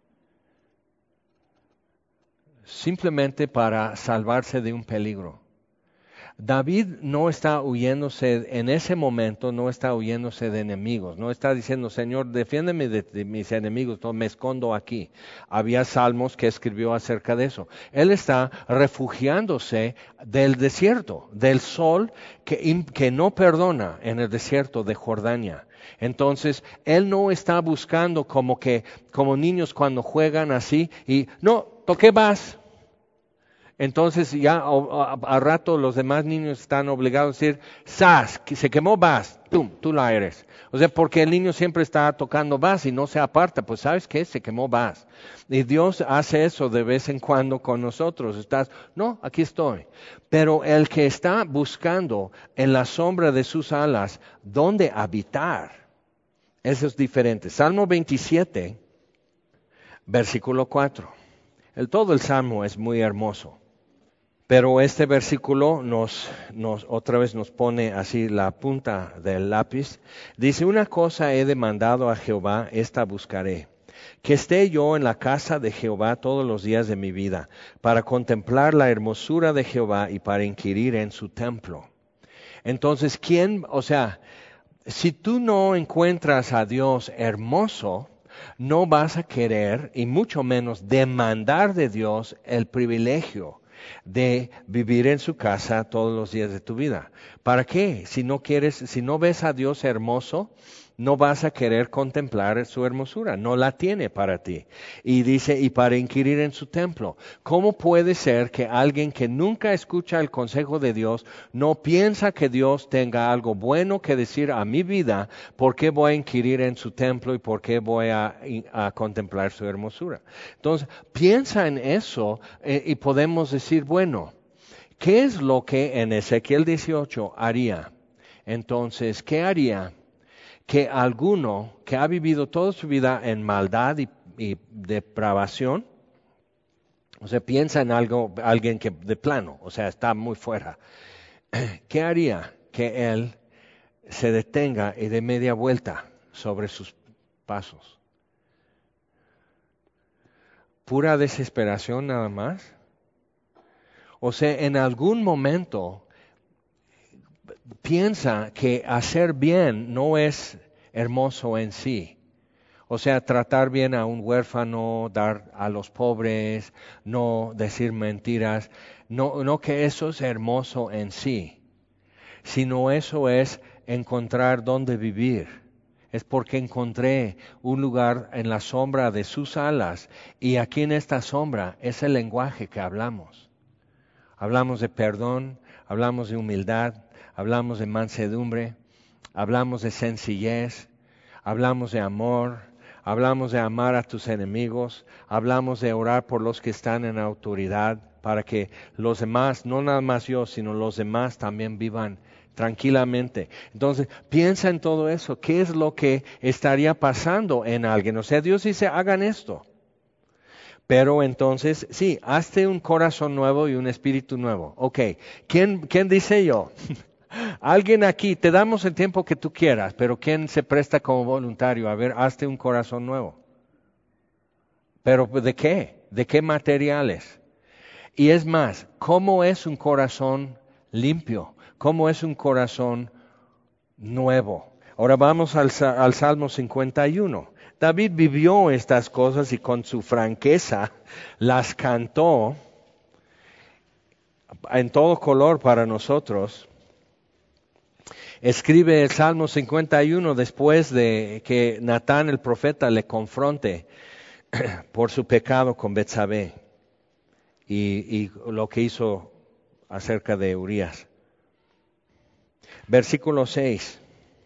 Simplemente para salvarse de un peligro. David no está huyéndose, en ese momento no está huyéndose de enemigos, no está diciendo, Señor, defiéndeme de, de mis enemigos, no me escondo aquí. Había salmos que escribió acerca de eso. Él está refugiándose del desierto, del sol que, que no perdona en el desierto de Jordania. Entonces, él no está buscando como que, como niños cuando juegan así y, no, ¿por qué vas? Entonces ya a rato los demás niños están obligados a decir, ¡zas! Que se quemó, vas, tú, tú la eres. O sea, porque el niño siempre está tocando vas y no se aparta, pues ¿sabes qué? Se quemó, vas. Y Dios hace eso de vez en cuando con nosotros. Estás, no, aquí estoy. Pero el que está buscando en la sombra de sus alas dónde habitar, eso es diferente. Salmo veintisiete, versículo cuatro. El, todo el Salmo es muy hermoso. Pero este versículo nos, nos, otra vez nos pone así la punta del lápiz. Dice, una cosa he demandado a Jehová, esta buscaré. Que esté yo en la casa de Jehová todos los días de mi vida, para contemplar la hermosura de Jehová y para inquirir en su templo. Entonces, ¿quién, o sea, si tú no encuentras a Dios hermoso, no vas a querer, y mucho menos demandar de Dios el privilegio de vivir en su casa todos los días de tu vida. ¿Para qué? Si no quieres, si no ves a Dios hermoso, no vas a querer contemplar su hermosura, no la tiene para ti. Y dice, y para inquirir en su templo. ¿Cómo puede ser que alguien que nunca escucha el consejo de Dios no piensa que Dios tenga algo bueno que decir a mi vida? ¿Por qué voy a inquirir en su templo y por qué voy a, a contemplar su hermosura? Entonces, piensa en eso eh, y podemos decir, bueno, ¿qué es lo que en Ezequiel dieciocho haría? Entonces, ¿qué haría que alguno que ha vivido toda su vida en maldad y, y depravación, o sea, piensa en algo, alguien que de plano, o sea, está muy fuera, ¿qué haría que él se detenga y dé media vuelta sobre sus pasos? ¿Pura desesperación nada más? O sea, en algún momento piensa que hacer bien no es hermoso en sí. O sea, tratar bien a un huérfano, dar a los pobres, no decir mentiras, no, no que eso es hermoso en sí, sino eso es encontrar dónde vivir. Es porque encontré un lugar en la sombra de sus alas y aquí en esta sombra es el lenguaje que hablamos. Hablamos de perdón, hablamos de humildad, hablamos de mansedumbre, hablamos de sencillez, hablamos de amor, hablamos de amar a tus enemigos, hablamos de orar por los que están en autoridad para que los demás, no nada más yo, sino los demás también vivan tranquilamente. Entonces, piensa en todo eso. ¿Qué es lo que estaría pasando en alguien? O sea, Dios dice, hagan esto. Pero entonces, sí, hazte un corazón nuevo y un espíritu nuevo. Ok, ¿quién, quién dice yo? Alguien aquí, te damos el tiempo que tú quieras, pero ¿quién se presta como voluntario? A ver, hazte un corazón nuevo. ¿Pero de qué? ¿De qué materiales? Y es más, ¿cómo es un corazón limpio? ¿Cómo es un corazón nuevo? Ahora vamos al, al Salmo cincuenta y uno. David vivió estas cosas y con su franqueza las cantó en todo color para nosotros. Escribe el Salmo cincuenta y uno después de que Natán el profeta le confronte por su pecado con Betsabé y, y lo que hizo acerca de Urías. Versículo seis.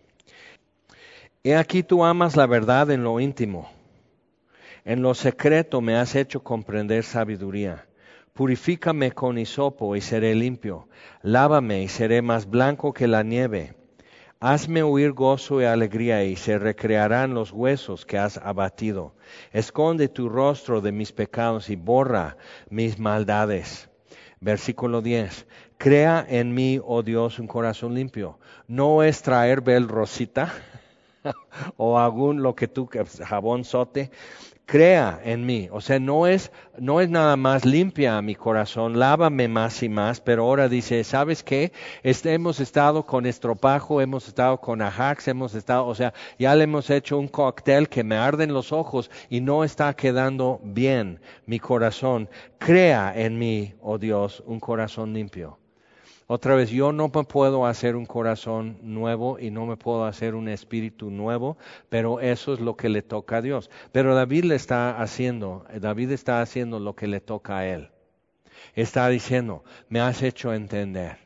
He aquí tú amas la verdad en lo íntimo. En lo secreto me has hecho comprender sabiduría. Purifícame con hisopo y seré limpio. Lávame y seré más blanco que la nieve. Hazme oír gozo y alegría y se recrearán los huesos que has abatido. Esconde tu rostro de mis pecados y borra mis maldades. Versículo diez. Crea en mí, oh Dios, un corazón limpio. No es traer bel rosita o algún lo que tú, jabón sote. Crea en mí, o sea, no es, no es nada más limpia mi corazón, lávame más y más, pero ahora dice, ¿sabes qué? Este, hemos estado con estropajo, hemos estado con ajax, hemos estado, o sea, ya le hemos hecho un cóctel que me arden los ojos y no está quedando bien mi corazón. Crea en mí, oh Dios, un corazón limpio. Otra vez, yo no me puedo hacer un corazón nuevo y no me puedo hacer un espíritu nuevo, pero eso es lo que le toca a Dios. Pero David le está haciendo, David está haciendo lo que le toca a él. Está diciendo, me has hecho entender.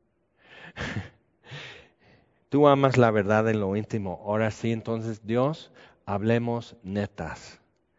Tú amas la verdad en lo íntimo. Ahora sí, entonces, Dios, hablemos netas.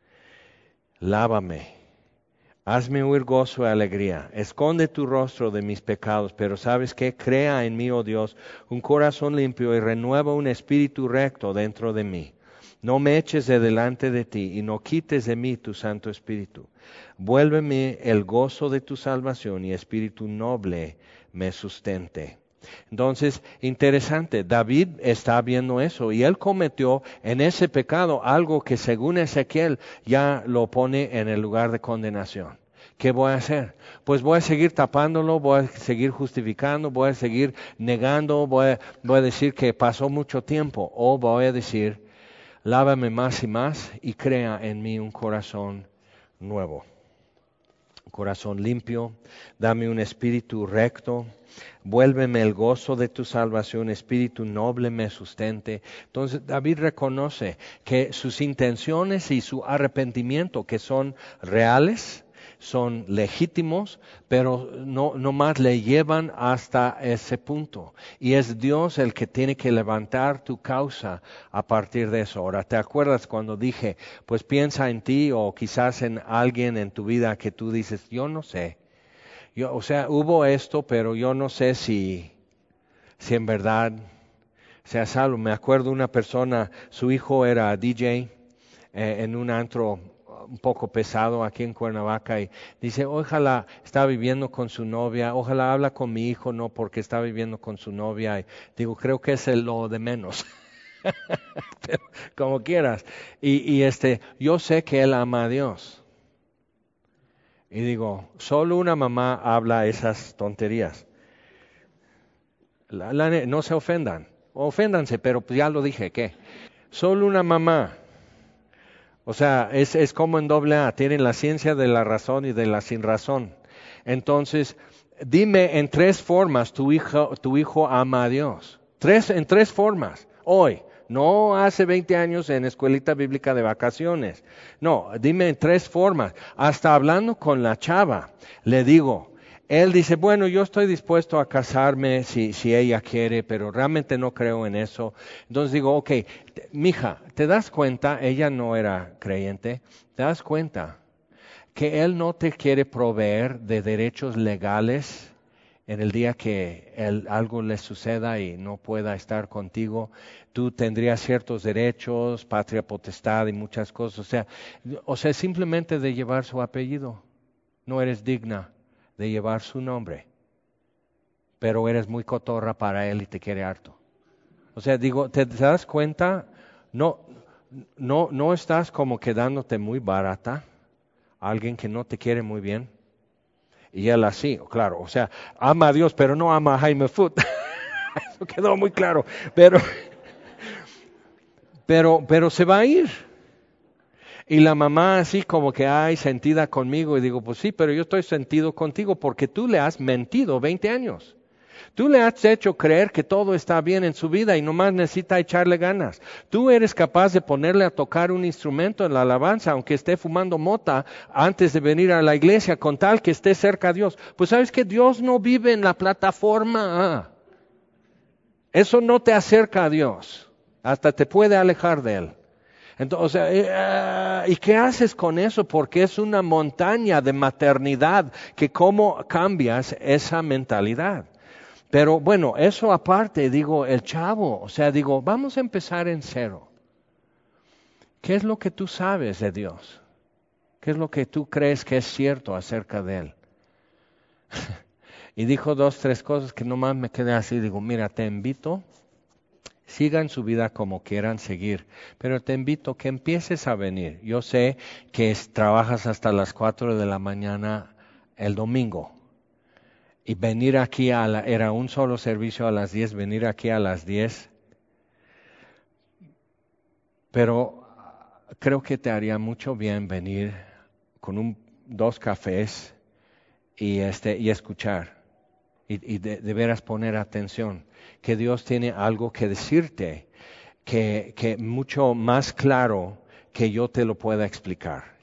Lávame. Hazme huir gozo y alegría. Esconde tu rostro de mis pecados, pero ¿sabes qué? Crea en mí, oh Dios, un corazón limpio y renueva un espíritu recto dentro de mí. No me eches de delante de ti y no quites de mí tu Santo Espíritu. Vuélveme el gozo de tu salvación y espíritu noble me sustente. Entonces, interesante, David está viendo eso y él cometió en ese pecado algo que según Ezequiel ya lo pone en el lugar de condenación. ¿Qué voy a hacer? Pues voy a seguir tapándolo, voy a seguir justificando, voy a seguir negando, voy a, voy a decir que pasó mucho tiempo o voy a decir, lávame más y más y crea en mí un corazón nuevo. Corazón limpio, dame un espíritu recto, vuélveme el gozo de tu salvación, espíritu noble me sustente. Entonces David reconoce que sus intenciones y su arrepentimiento, que son reales, son legítimos, pero no, no más le llevan hasta ese punto. Y es Dios el que tiene que levantar tu causa a partir de eso. Ahora, ¿te acuerdas cuando dije, pues piensa en ti o quizás en alguien en tu vida que tú dices, yo no sé. Yo, o sea, hubo esto, pero yo no sé si, si en verdad sea salvo. Me acuerdo una persona, su hijo era D J eh, en un antro un poco pesado aquí en Cuernavaca y dice, ojalá está viviendo con su novia, ojalá habla con mi hijo, no porque está viviendo con su novia. Y digo, creo que es lo de menos. Pero, como quieras. Y, y este, yo sé que él ama a Dios. Y digo, solo una mamá habla esas tonterías. La, la, no se ofendan, oféndanse, pero pues ya lo dije, ¿qué? Solo una mamá. O sea, es, es como en doble A, tienen la ciencia de la razón y de la sin razón. Entonces, dime en tres formas tu hijo, tu hijo ama a Dios. Tres, en tres formas, hoy. No hace veinte años en escuelita bíblica de vacaciones. No, dime en tres formas. Hasta hablando con la chava, le digo, él dice, bueno, yo estoy dispuesto a casarme si, si ella quiere, pero realmente no creo en eso. Entonces digo, ok, mija, ¿te das cuenta? Ella no era creyente. ¿Te das cuenta que él no te quiere proveer de derechos legales en el día que él, algo le suceda y no pueda estar contigo? Tú tendrías ciertos derechos, patria potestad y muchas cosas. O sea, o sea, simplemente de llevar su apellido. No eres digna de llevar su nombre, pero eres muy cotorra para él y te quiere harto. O sea, digo, ¿te, te das cuenta? No, no, no estás como quedándote muy barata a alguien que no te quiere muy bien. Y él así, claro, o sea, ama a Dios, pero no ama a Jaime Foot. Eso quedó muy claro, pero, pero, pero se va a ir. Y la mamá así como que, ay, sentida conmigo. Y digo, pues sí, pero yo estoy sentido contigo porque tú le has mentido veinte años. Tú le has hecho creer que todo está bien en su vida y nomás necesita echarle ganas. Tú eres capaz de ponerle a tocar un instrumento en la alabanza, aunque esté fumando mota antes de venir a la iglesia, con tal que esté cerca a Dios. Pues sabes que Dios no vive en la plataforma. Eso no te acerca a Dios. Hasta te puede alejar de Él. Entonces, o sea, eh, ¿y qué haces con eso? Porque es una montaña de maternidad, que cómo cambias esa mentalidad. Pero bueno, eso aparte, digo, el chavo, o sea, digo, vamos a empezar en cero. ¿Qué es lo que tú sabes de Dios? ¿Qué es lo que tú crees que es cierto acerca de Él? Y dijo dos, tres cosas que nomás me quedé así, digo, mira, te invito. Sigan su vida como quieran seguir, pero te invito que empieces a venir. Yo sé que es, trabajas hasta las cuatro de la mañana el domingo y venir aquí a la, era un solo servicio a las diez, venir aquí a las diez, pero creo que te haría mucho bien venir con un, dos cafés y, este, y escuchar y, y de, de veras poner atención, que Dios tiene algo que decirte. Que, que mucho más claro que yo te lo pueda explicar.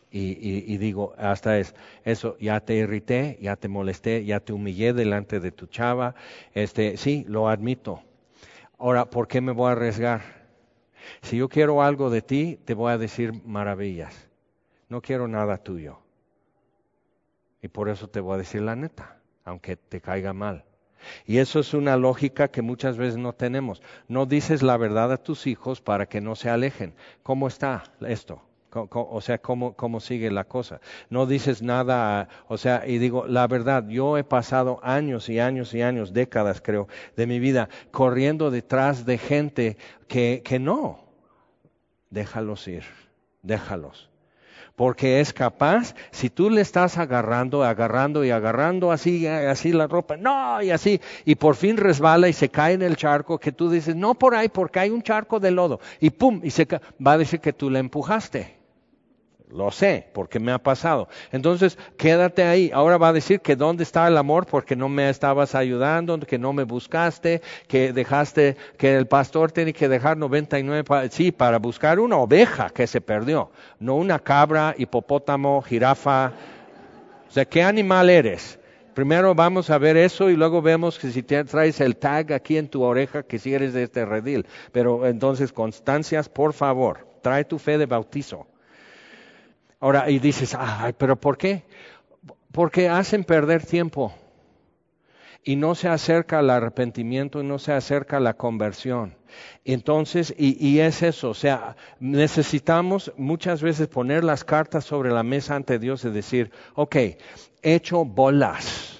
Y, y, y digo, hasta es, eso, ya te irrité, ya te molesté, ya te humillé delante de tu chava, este, sí, lo admito. Ahora, ¿por qué me voy a arriesgar? Si yo quiero algo de ti, te voy a decir maravillas. No quiero nada tuyo. Y por eso te voy a decir la neta, aunque te caiga mal. Y eso es una lógica que muchas veces no tenemos. No dices la verdad a tus hijos para que no se alejen. ¿Cómo está esto? O sea, ¿cómo, cómo sigue la cosa? No dices nada, o sea, y digo, la verdad, yo he pasado años y años y años, décadas creo, de mi vida, corriendo detrás de gente que, que no. Déjalos ir, déjalos. Porque es capaz, si tú le estás agarrando, agarrando y agarrando así, así la ropa, no, y así, y por fin resbala y se cae en el charco, que tú dices, no por ahí, porque hay un charco de lodo, y pum, y se cae, va a decir que tú le empujaste. Lo sé, porque me ha pasado. Entonces, quédate ahí. Ahora va a decir que dónde está el amor porque no me estabas ayudando, que no me buscaste, que dejaste, que el pastor tiene que dejar noventa y nueve, para, sí, para buscar una oveja que se perdió, no una cabra, hipopótamo, jirafa. O sea, ¿qué animal eres? Primero vamos a ver eso y luego vemos que si te traes el tag aquí en tu oreja que si eres de este redil. Pero entonces, constancias, por favor, trae tu fe de bautizo. Ahora, y dices, ay, ¿pero por qué? Porque hacen perder tiempo y no se acerca al arrepentimiento y no se acerca la conversión. Entonces, y, y es eso, o sea, necesitamos muchas veces poner las cartas sobre la mesa ante Dios y decir, ok, he hecho bolas,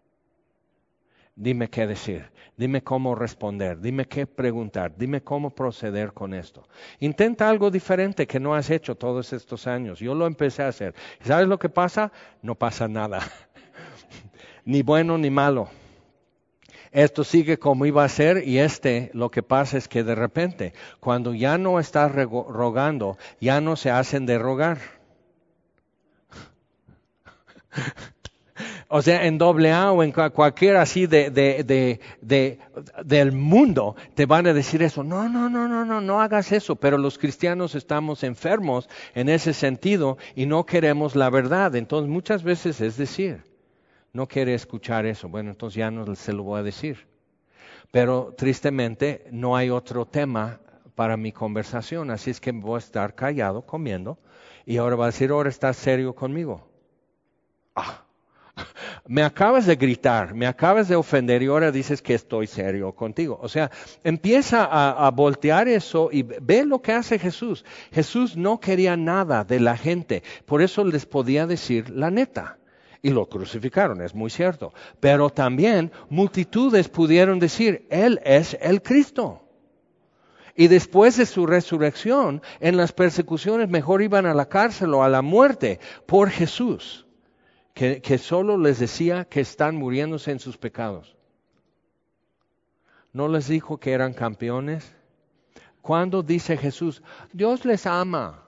dime qué decir. Dime cómo responder, dime qué preguntar, dime cómo proceder con esto. Intenta algo diferente que no has hecho todos estos años. Yo lo empecé a hacer. ¿Sabes lo que pasa? No pasa nada. Ni bueno ni malo. Esto sigue como iba a ser y este lo que pasa es que de repente, cuando ya no estás rogando, ya no se hacen de rogar. O sea, en doble A o en cualquier así de, de, de, de, del mundo te van a decir eso. No, no, no, no, no, no hagas eso. Pero los cristianos estamos enfermos en ese sentido y no queremos la verdad. Entonces muchas veces es decir, no quiere escuchar eso. Bueno, entonces ya no se lo voy a decir. Pero tristemente no hay otro tema para mi conversación. Así es que voy a estar callado comiendo y ahora va a decir, ahora estás serio conmigo. Ah. Me acabas de gritar, me acabas de ofender y ahora dices que estoy serio contigo. O sea, empieza a, a voltear eso y ve lo que hace Jesús. Jesús no quería nada de la gente, por eso les podía decir la neta. Y lo crucificaron, es muy cierto. Pero también multitudes pudieron decir, Él es el Cristo. Y después de su resurrección, en las persecuciones mejor iban a la cárcel o a la muerte por Jesús. Que, que solo les decía que están muriéndose en sus pecados. ¿No les dijo que eran campeones? ¿Cuándo dice Jesús, Dios les ama?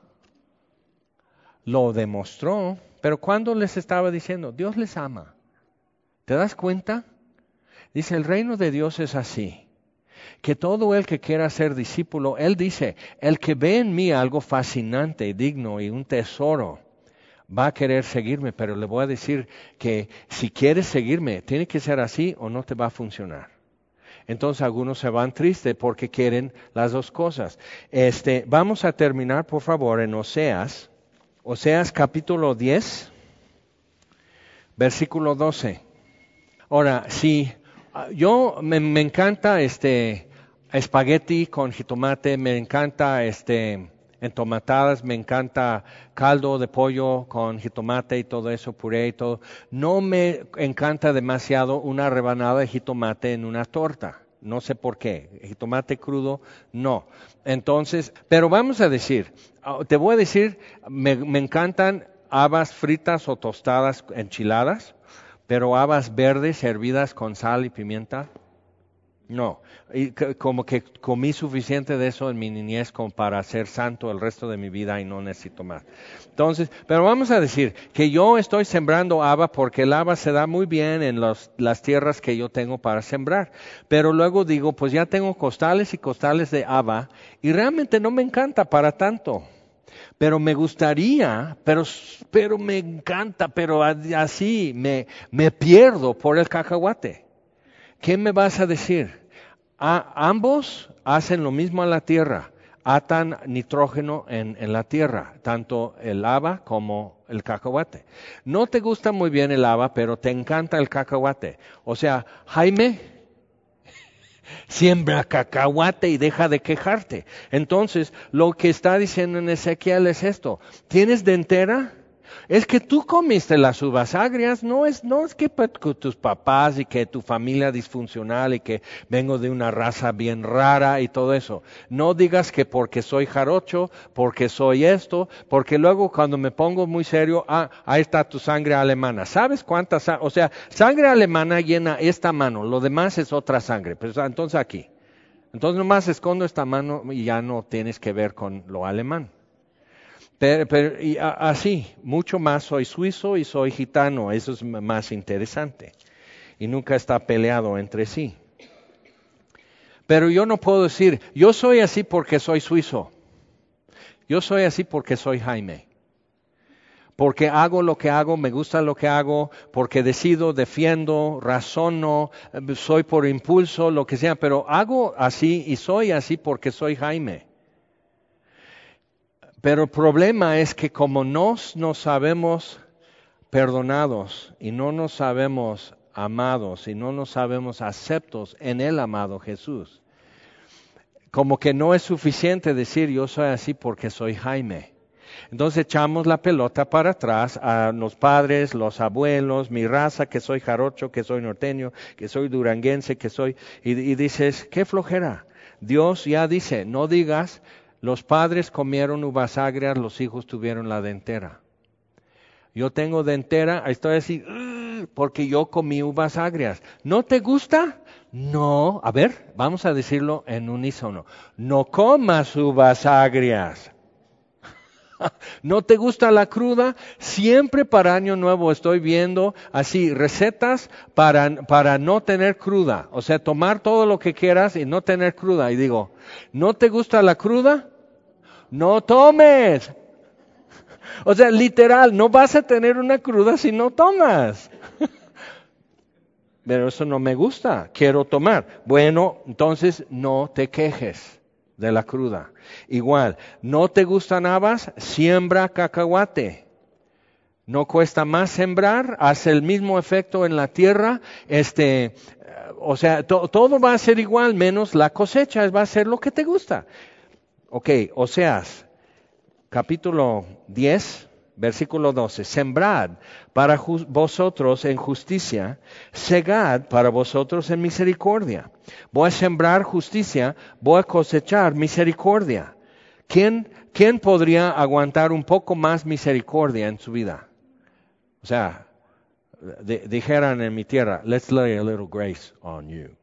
Lo demostró, pero ¿cuándo les estaba diciendo, Dios les ama? ¿Te das cuenta? Dice, el reino de Dios es así, que todo el que quiera ser discípulo, Él dice, el que ve en mí algo fascinante, digno y un tesoro, va a querer seguirme, pero le voy a decir que si quieres seguirme, tiene que ser así o no te va a funcionar. Entonces algunos se van tristes porque quieren las dos cosas. Este, vamos a terminar, por favor, en Oseas, Oseas capítulo diez, versículo doce. Ahora, si yo me, me encanta este espagueti con jitomate, me encanta este entomatadas, me encanta caldo de pollo con jitomate y todo eso, puré y todo. No me encanta demasiado una rebanada de jitomate en una torta. No sé por qué. Jitomate crudo, no. Entonces, pero vamos a decir, te voy a decir, me, me encantan habas fritas o tostadas enchiladas, pero habas verdes hervidas con sal y pimienta, no. Y como que comí suficiente de eso en mi niñez como para ser santo el resto de mi vida y no necesito más. Entonces, pero vamos a decir que yo estoy sembrando haba porque el haba se da muy bien en los, las tierras que yo tengo para sembrar. Pero luego digo, pues ya tengo costales y costales de haba y realmente no me encanta para tanto. Pero me gustaría, pero, pero me encanta, pero así me, me pierdo por el cacahuate. ¿Qué me vas a decir? A, ambos hacen lo mismo a la tierra, atan nitrógeno en, en la tierra, tanto el haba como el cacahuate. No te gusta muy bien el haba, pero te encanta el cacahuate. O sea, Jaime, siembra cacahuate y deja de quejarte. Entonces, lo que está diciendo en Ezequiel es esto: ¿tienes dentera? Es que tú comiste las uvas agrias, no es, no es que tus papás y que tu familia disfuncional y que vengo de una raza bien rara y todo eso. No digas que porque soy jarocho, porque soy esto, porque luego cuando me pongo muy serio, ah, ahí está tu sangre alemana. ¿Sabes cuánta sangre? O sea, sangre alemana llena esta mano, lo demás es otra sangre. Pero entonces aquí, entonces nomás escondo esta mano y ya no tienes que ver con lo alemán. Pero, pero y a, así, mucho más soy suizo y soy gitano, eso es más interesante. Y nunca está peleado entre sí. Pero yo no puedo decir, yo soy así porque soy suizo. Yo soy así porque soy Jaime. Porque hago lo que hago, me gusta lo que hago, porque decido, defiendo, razono, soy por impulso, lo que sea. Pero hago así y soy así porque soy Jaime. Pero el problema es que como no nos sabemos perdonados y no nos sabemos amados y no nos sabemos aceptos en el amado Jesús, como que no es suficiente decir yo soy así porque soy Jaime. Entonces echamos la pelota para atrás a los padres, los abuelos, mi raza, que soy jarocho, que soy norteño, que soy duranguense, que soy... Y, y dices, qué flojera. Dios ya dice, no digas... Los padres comieron uvas agrias, los hijos tuvieron la dentera. Yo tengo dentera, estoy así, porque yo comí uvas agrias. ¿No te gusta? No. A ver, vamos a decirlo en unísono. No comas uvas agrias. ¿No te gusta la cruda? Siempre para Año Nuevo estoy viendo así recetas para, para no tener cruda. O sea, tomar todo lo que quieras y no tener cruda. Y digo, ¿no te gusta la cruda? No tomes. O sea, literal, no vas a tener una cruda si no tomas. Pero eso no me gusta, quiero tomar. Bueno, entonces no te quejes de la cruda. Igual, ¿no te gustan habas? Siembra cacahuate. No cuesta más sembrar, hace el mismo efecto en la tierra. Este, o sea, to, todo va a ser igual, menos la cosecha, va a ser lo que te gusta. Ok, Oseas, capítulo diez, versículo doce. Sembrad para ju- vosotros en justicia, segad para vosotros en misericordia. Voy a sembrar justicia, voy a cosechar misericordia. ¿Quién, quién podría aguantar un poco más misericordia en su vida? O sea, de, dijeran en mi tierra, let's lay a little grace on you.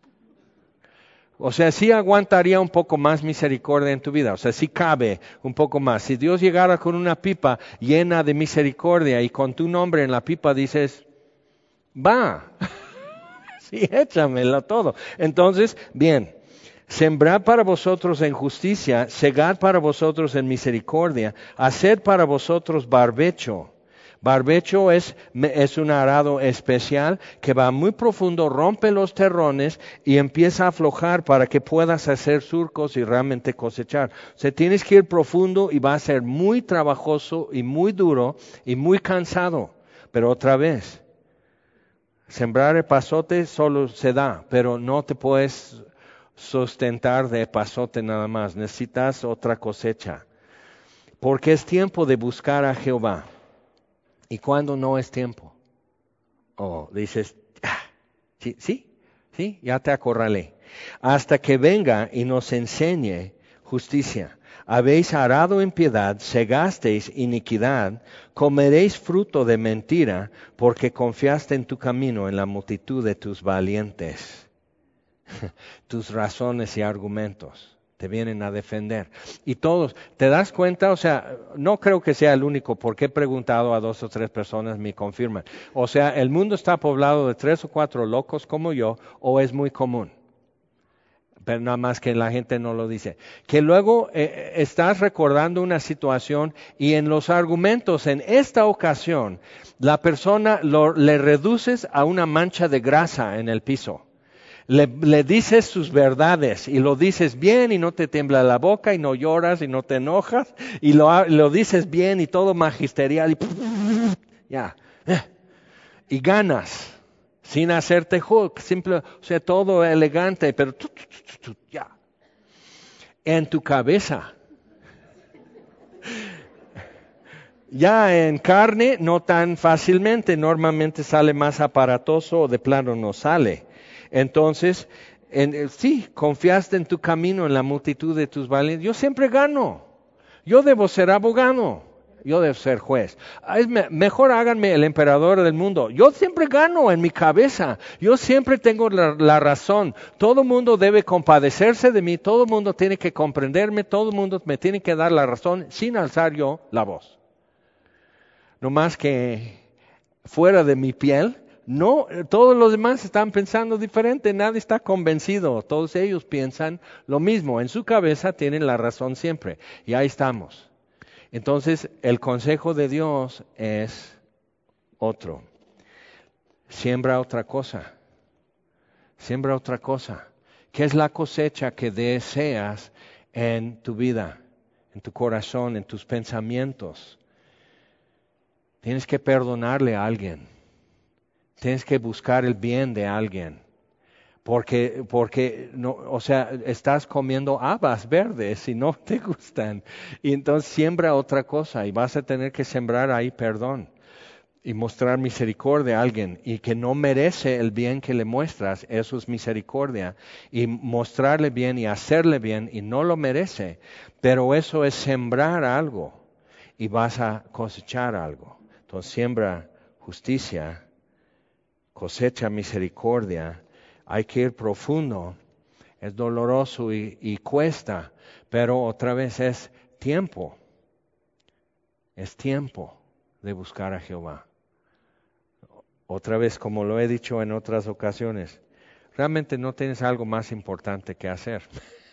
O sea, sí aguantaría un poco más misericordia en tu vida. O sea, sí cabe un poco más. Si Dios llegara con una pipa llena de misericordia y con tu nombre en la pipa dices, va, sí, échamelo todo. Entonces, bien, sembrad para vosotros en justicia, segad para vosotros en misericordia, haced para vosotros barbecho. Barbecho es, es un arado especial que va muy profundo, rompe los terrones y empieza a aflojar para que puedas hacer surcos y realmente cosechar. O sea, tienes que ir profundo y va a ser muy trabajoso y muy duro y muy cansado. Pero otra vez, sembrar el pasote solo se da, pero no te puedes sustentar de pasote nada más. Necesitas otra cosecha. Porque es tiempo de buscar a Jehová. ¿Y cuándo no es tiempo? Oh, dices, ah, sí, sí, sí, ya te acorralé. Hasta que venga y nos enseñe justicia. Habéis arado en piedad, segasteis iniquidad, comeréis fruto de mentira, porque confiaste en tu camino en la multitud de tus valientes. Tus razones y argumentos te vienen a defender. Y todos, ¿te das cuenta? O sea, no creo que sea el único, porque he preguntado a dos o tres personas, me confirman. O sea, ¿el mundo está poblado de tres o cuatro locos como yo o es muy común? pero nada más que la gente no lo dice. Que luego eh, estás recordando una situación y en los argumentos, en esta ocasión, la persona lo, le reduces a una mancha de grasa en el piso. Le, le dices sus verdades y lo dices bien y no te tiembla la boca y no lloras y no te enojas y lo, lo dices bien y todo magisterial y ya. Y ganas. Sin hacerte hook, simple, o sea, todo elegante, pero tu, tu, tu, tu, ya. En tu cabeza. Ya en carne, no tan fácilmente, normalmente sale más aparatoso o de plano no sale. Entonces, en, sí, confiaste en tu camino, en la multitud de tus valientes. Yo siempre gano. Yo debo ser abogado. Yo debo ser juez. Es me, mejor háganme el emperador del mundo. Yo siempre gano en mi cabeza. Yo siempre tengo la, la razón. Todo el mundo debe compadecerse de mí. Todo el mundo tiene que comprenderme. Todo el mundo me tiene que dar la razón sin alzar yo la voz. No más que fuera de mi piel, no, todos los demás están pensando diferente. Nadie está convencido. Todos ellos piensan lo mismo. En su cabeza tienen la razón siempre. Y ahí estamos. Entonces, el consejo de Dios es otro. Siembra otra cosa. Siembra otra cosa. ¿Qué es la cosecha que deseas en tu vida, en tu corazón, en tus pensamientos? Tienes que perdonarle a alguien. Tienes que buscar el bien de alguien. Porque, porque no, o sea, estás comiendo habas verdes y no te gustan. Y entonces siembra otra cosa y vas a tener que sembrar ahí perdón y mostrar misericordia a alguien y que no merece el bien que le muestras, eso es misericordia. Y mostrarle bien y hacerle bien y no lo merece, pero eso es sembrar algo y vas a cosechar algo. Entonces siembra justicia, cosecha misericordia. Hay que ir profundo, es doloroso y, y cuesta, pero otra vez es tiempo, es tiempo de buscar a Jehová. Otra vez, como lo he dicho en otras ocasiones, realmente no tienes algo más importante que hacer.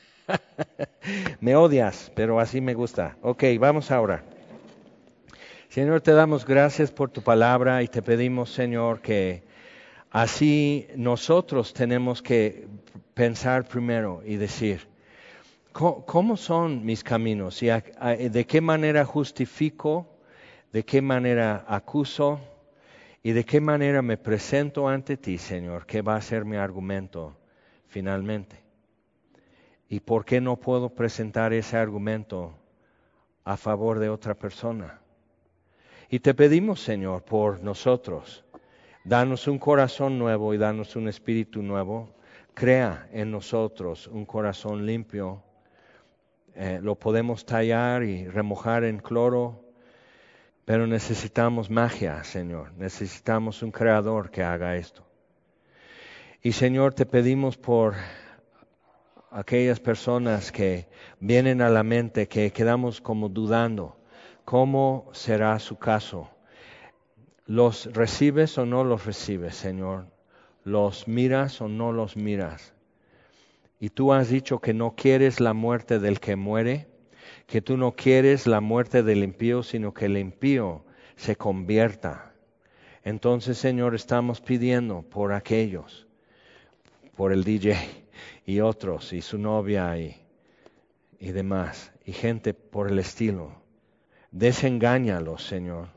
Me odias, pero así me gusta. Ok, vamos ahora. Señor, te damos gracias por tu palabra y te pedimos, Señor, que así nosotros tenemos que pensar primero y decir, ¿cómo son mis caminos? ¿Y de qué manera justifico? ¿De qué manera acuso? ¿Y de qué manera me presento ante ti, Señor? ¿Qué va a ser mi argumento finalmente? ¿Y por qué no puedo presentar ese argumento a favor de otra persona? Y te pedimos, Señor, por nosotros, danos un corazón nuevo y danos un espíritu nuevo. Crea en nosotros un corazón limpio. Eh, lo podemos tallar y remojar en cloro, pero necesitamos magia, Señor. Necesitamos un creador que haga esto. Y, Señor, te pedimos por aquellas personas que vienen a la mente, que quedamos como dudando. ¿Cómo será su caso? ¿Los recibes o no los recibes, Señor? ¿Los miras o no los miras? Y tú has dicho que no quieres la muerte del que muere, que tú no quieres la muerte del impío, sino que el impío se convierta. Entonces, Señor, estamos pidiendo por aquellos, por el D J y otros, y su novia y, y demás, y gente por el estilo. Desengáñalos, Señor.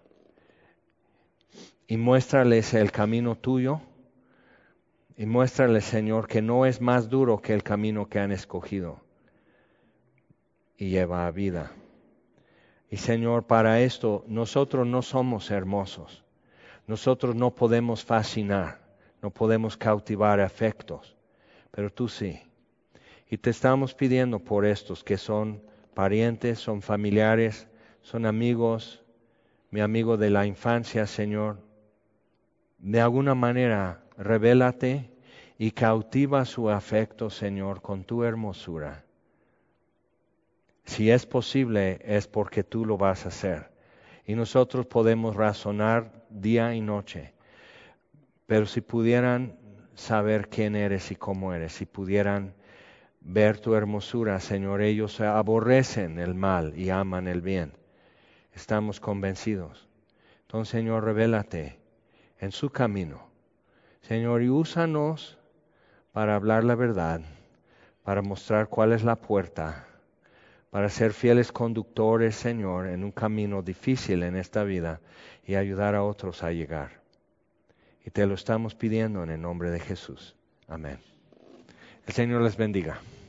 Y muéstrales el camino tuyo. Y muéstrales, Señor, que no es más duro que el camino que han escogido. Y lleva a vida. Y, Señor, para esto nosotros no somos hermosos. Nosotros no podemos fascinar. No podemos cautivar afectos. Pero tú sí. Y te estamos pidiendo por estos que son parientes, son familiares, son amigos. Mi amigo de la infancia, Señor. De alguna manera, revélate y cautiva su afecto, Señor, con tu hermosura. Si es posible, es porque tú lo vas a hacer. Y nosotros podemos razonar día y noche. Pero si pudieran saber quién eres y cómo eres, si pudieran ver tu hermosura, Señor. Ellos aborrecen el mal y aman el bien. Estamos convencidos. Entonces, Señor, revélate en su camino. Señor, y úsanos para hablar la verdad, para mostrar cuál es la puerta, para ser fieles conductores, Señor, en un camino difícil en esta vida y ayudar a otros a llegar. Y te lo estamos pidiendo en el nombre de Jesús. Amén. El Señor les bendiga.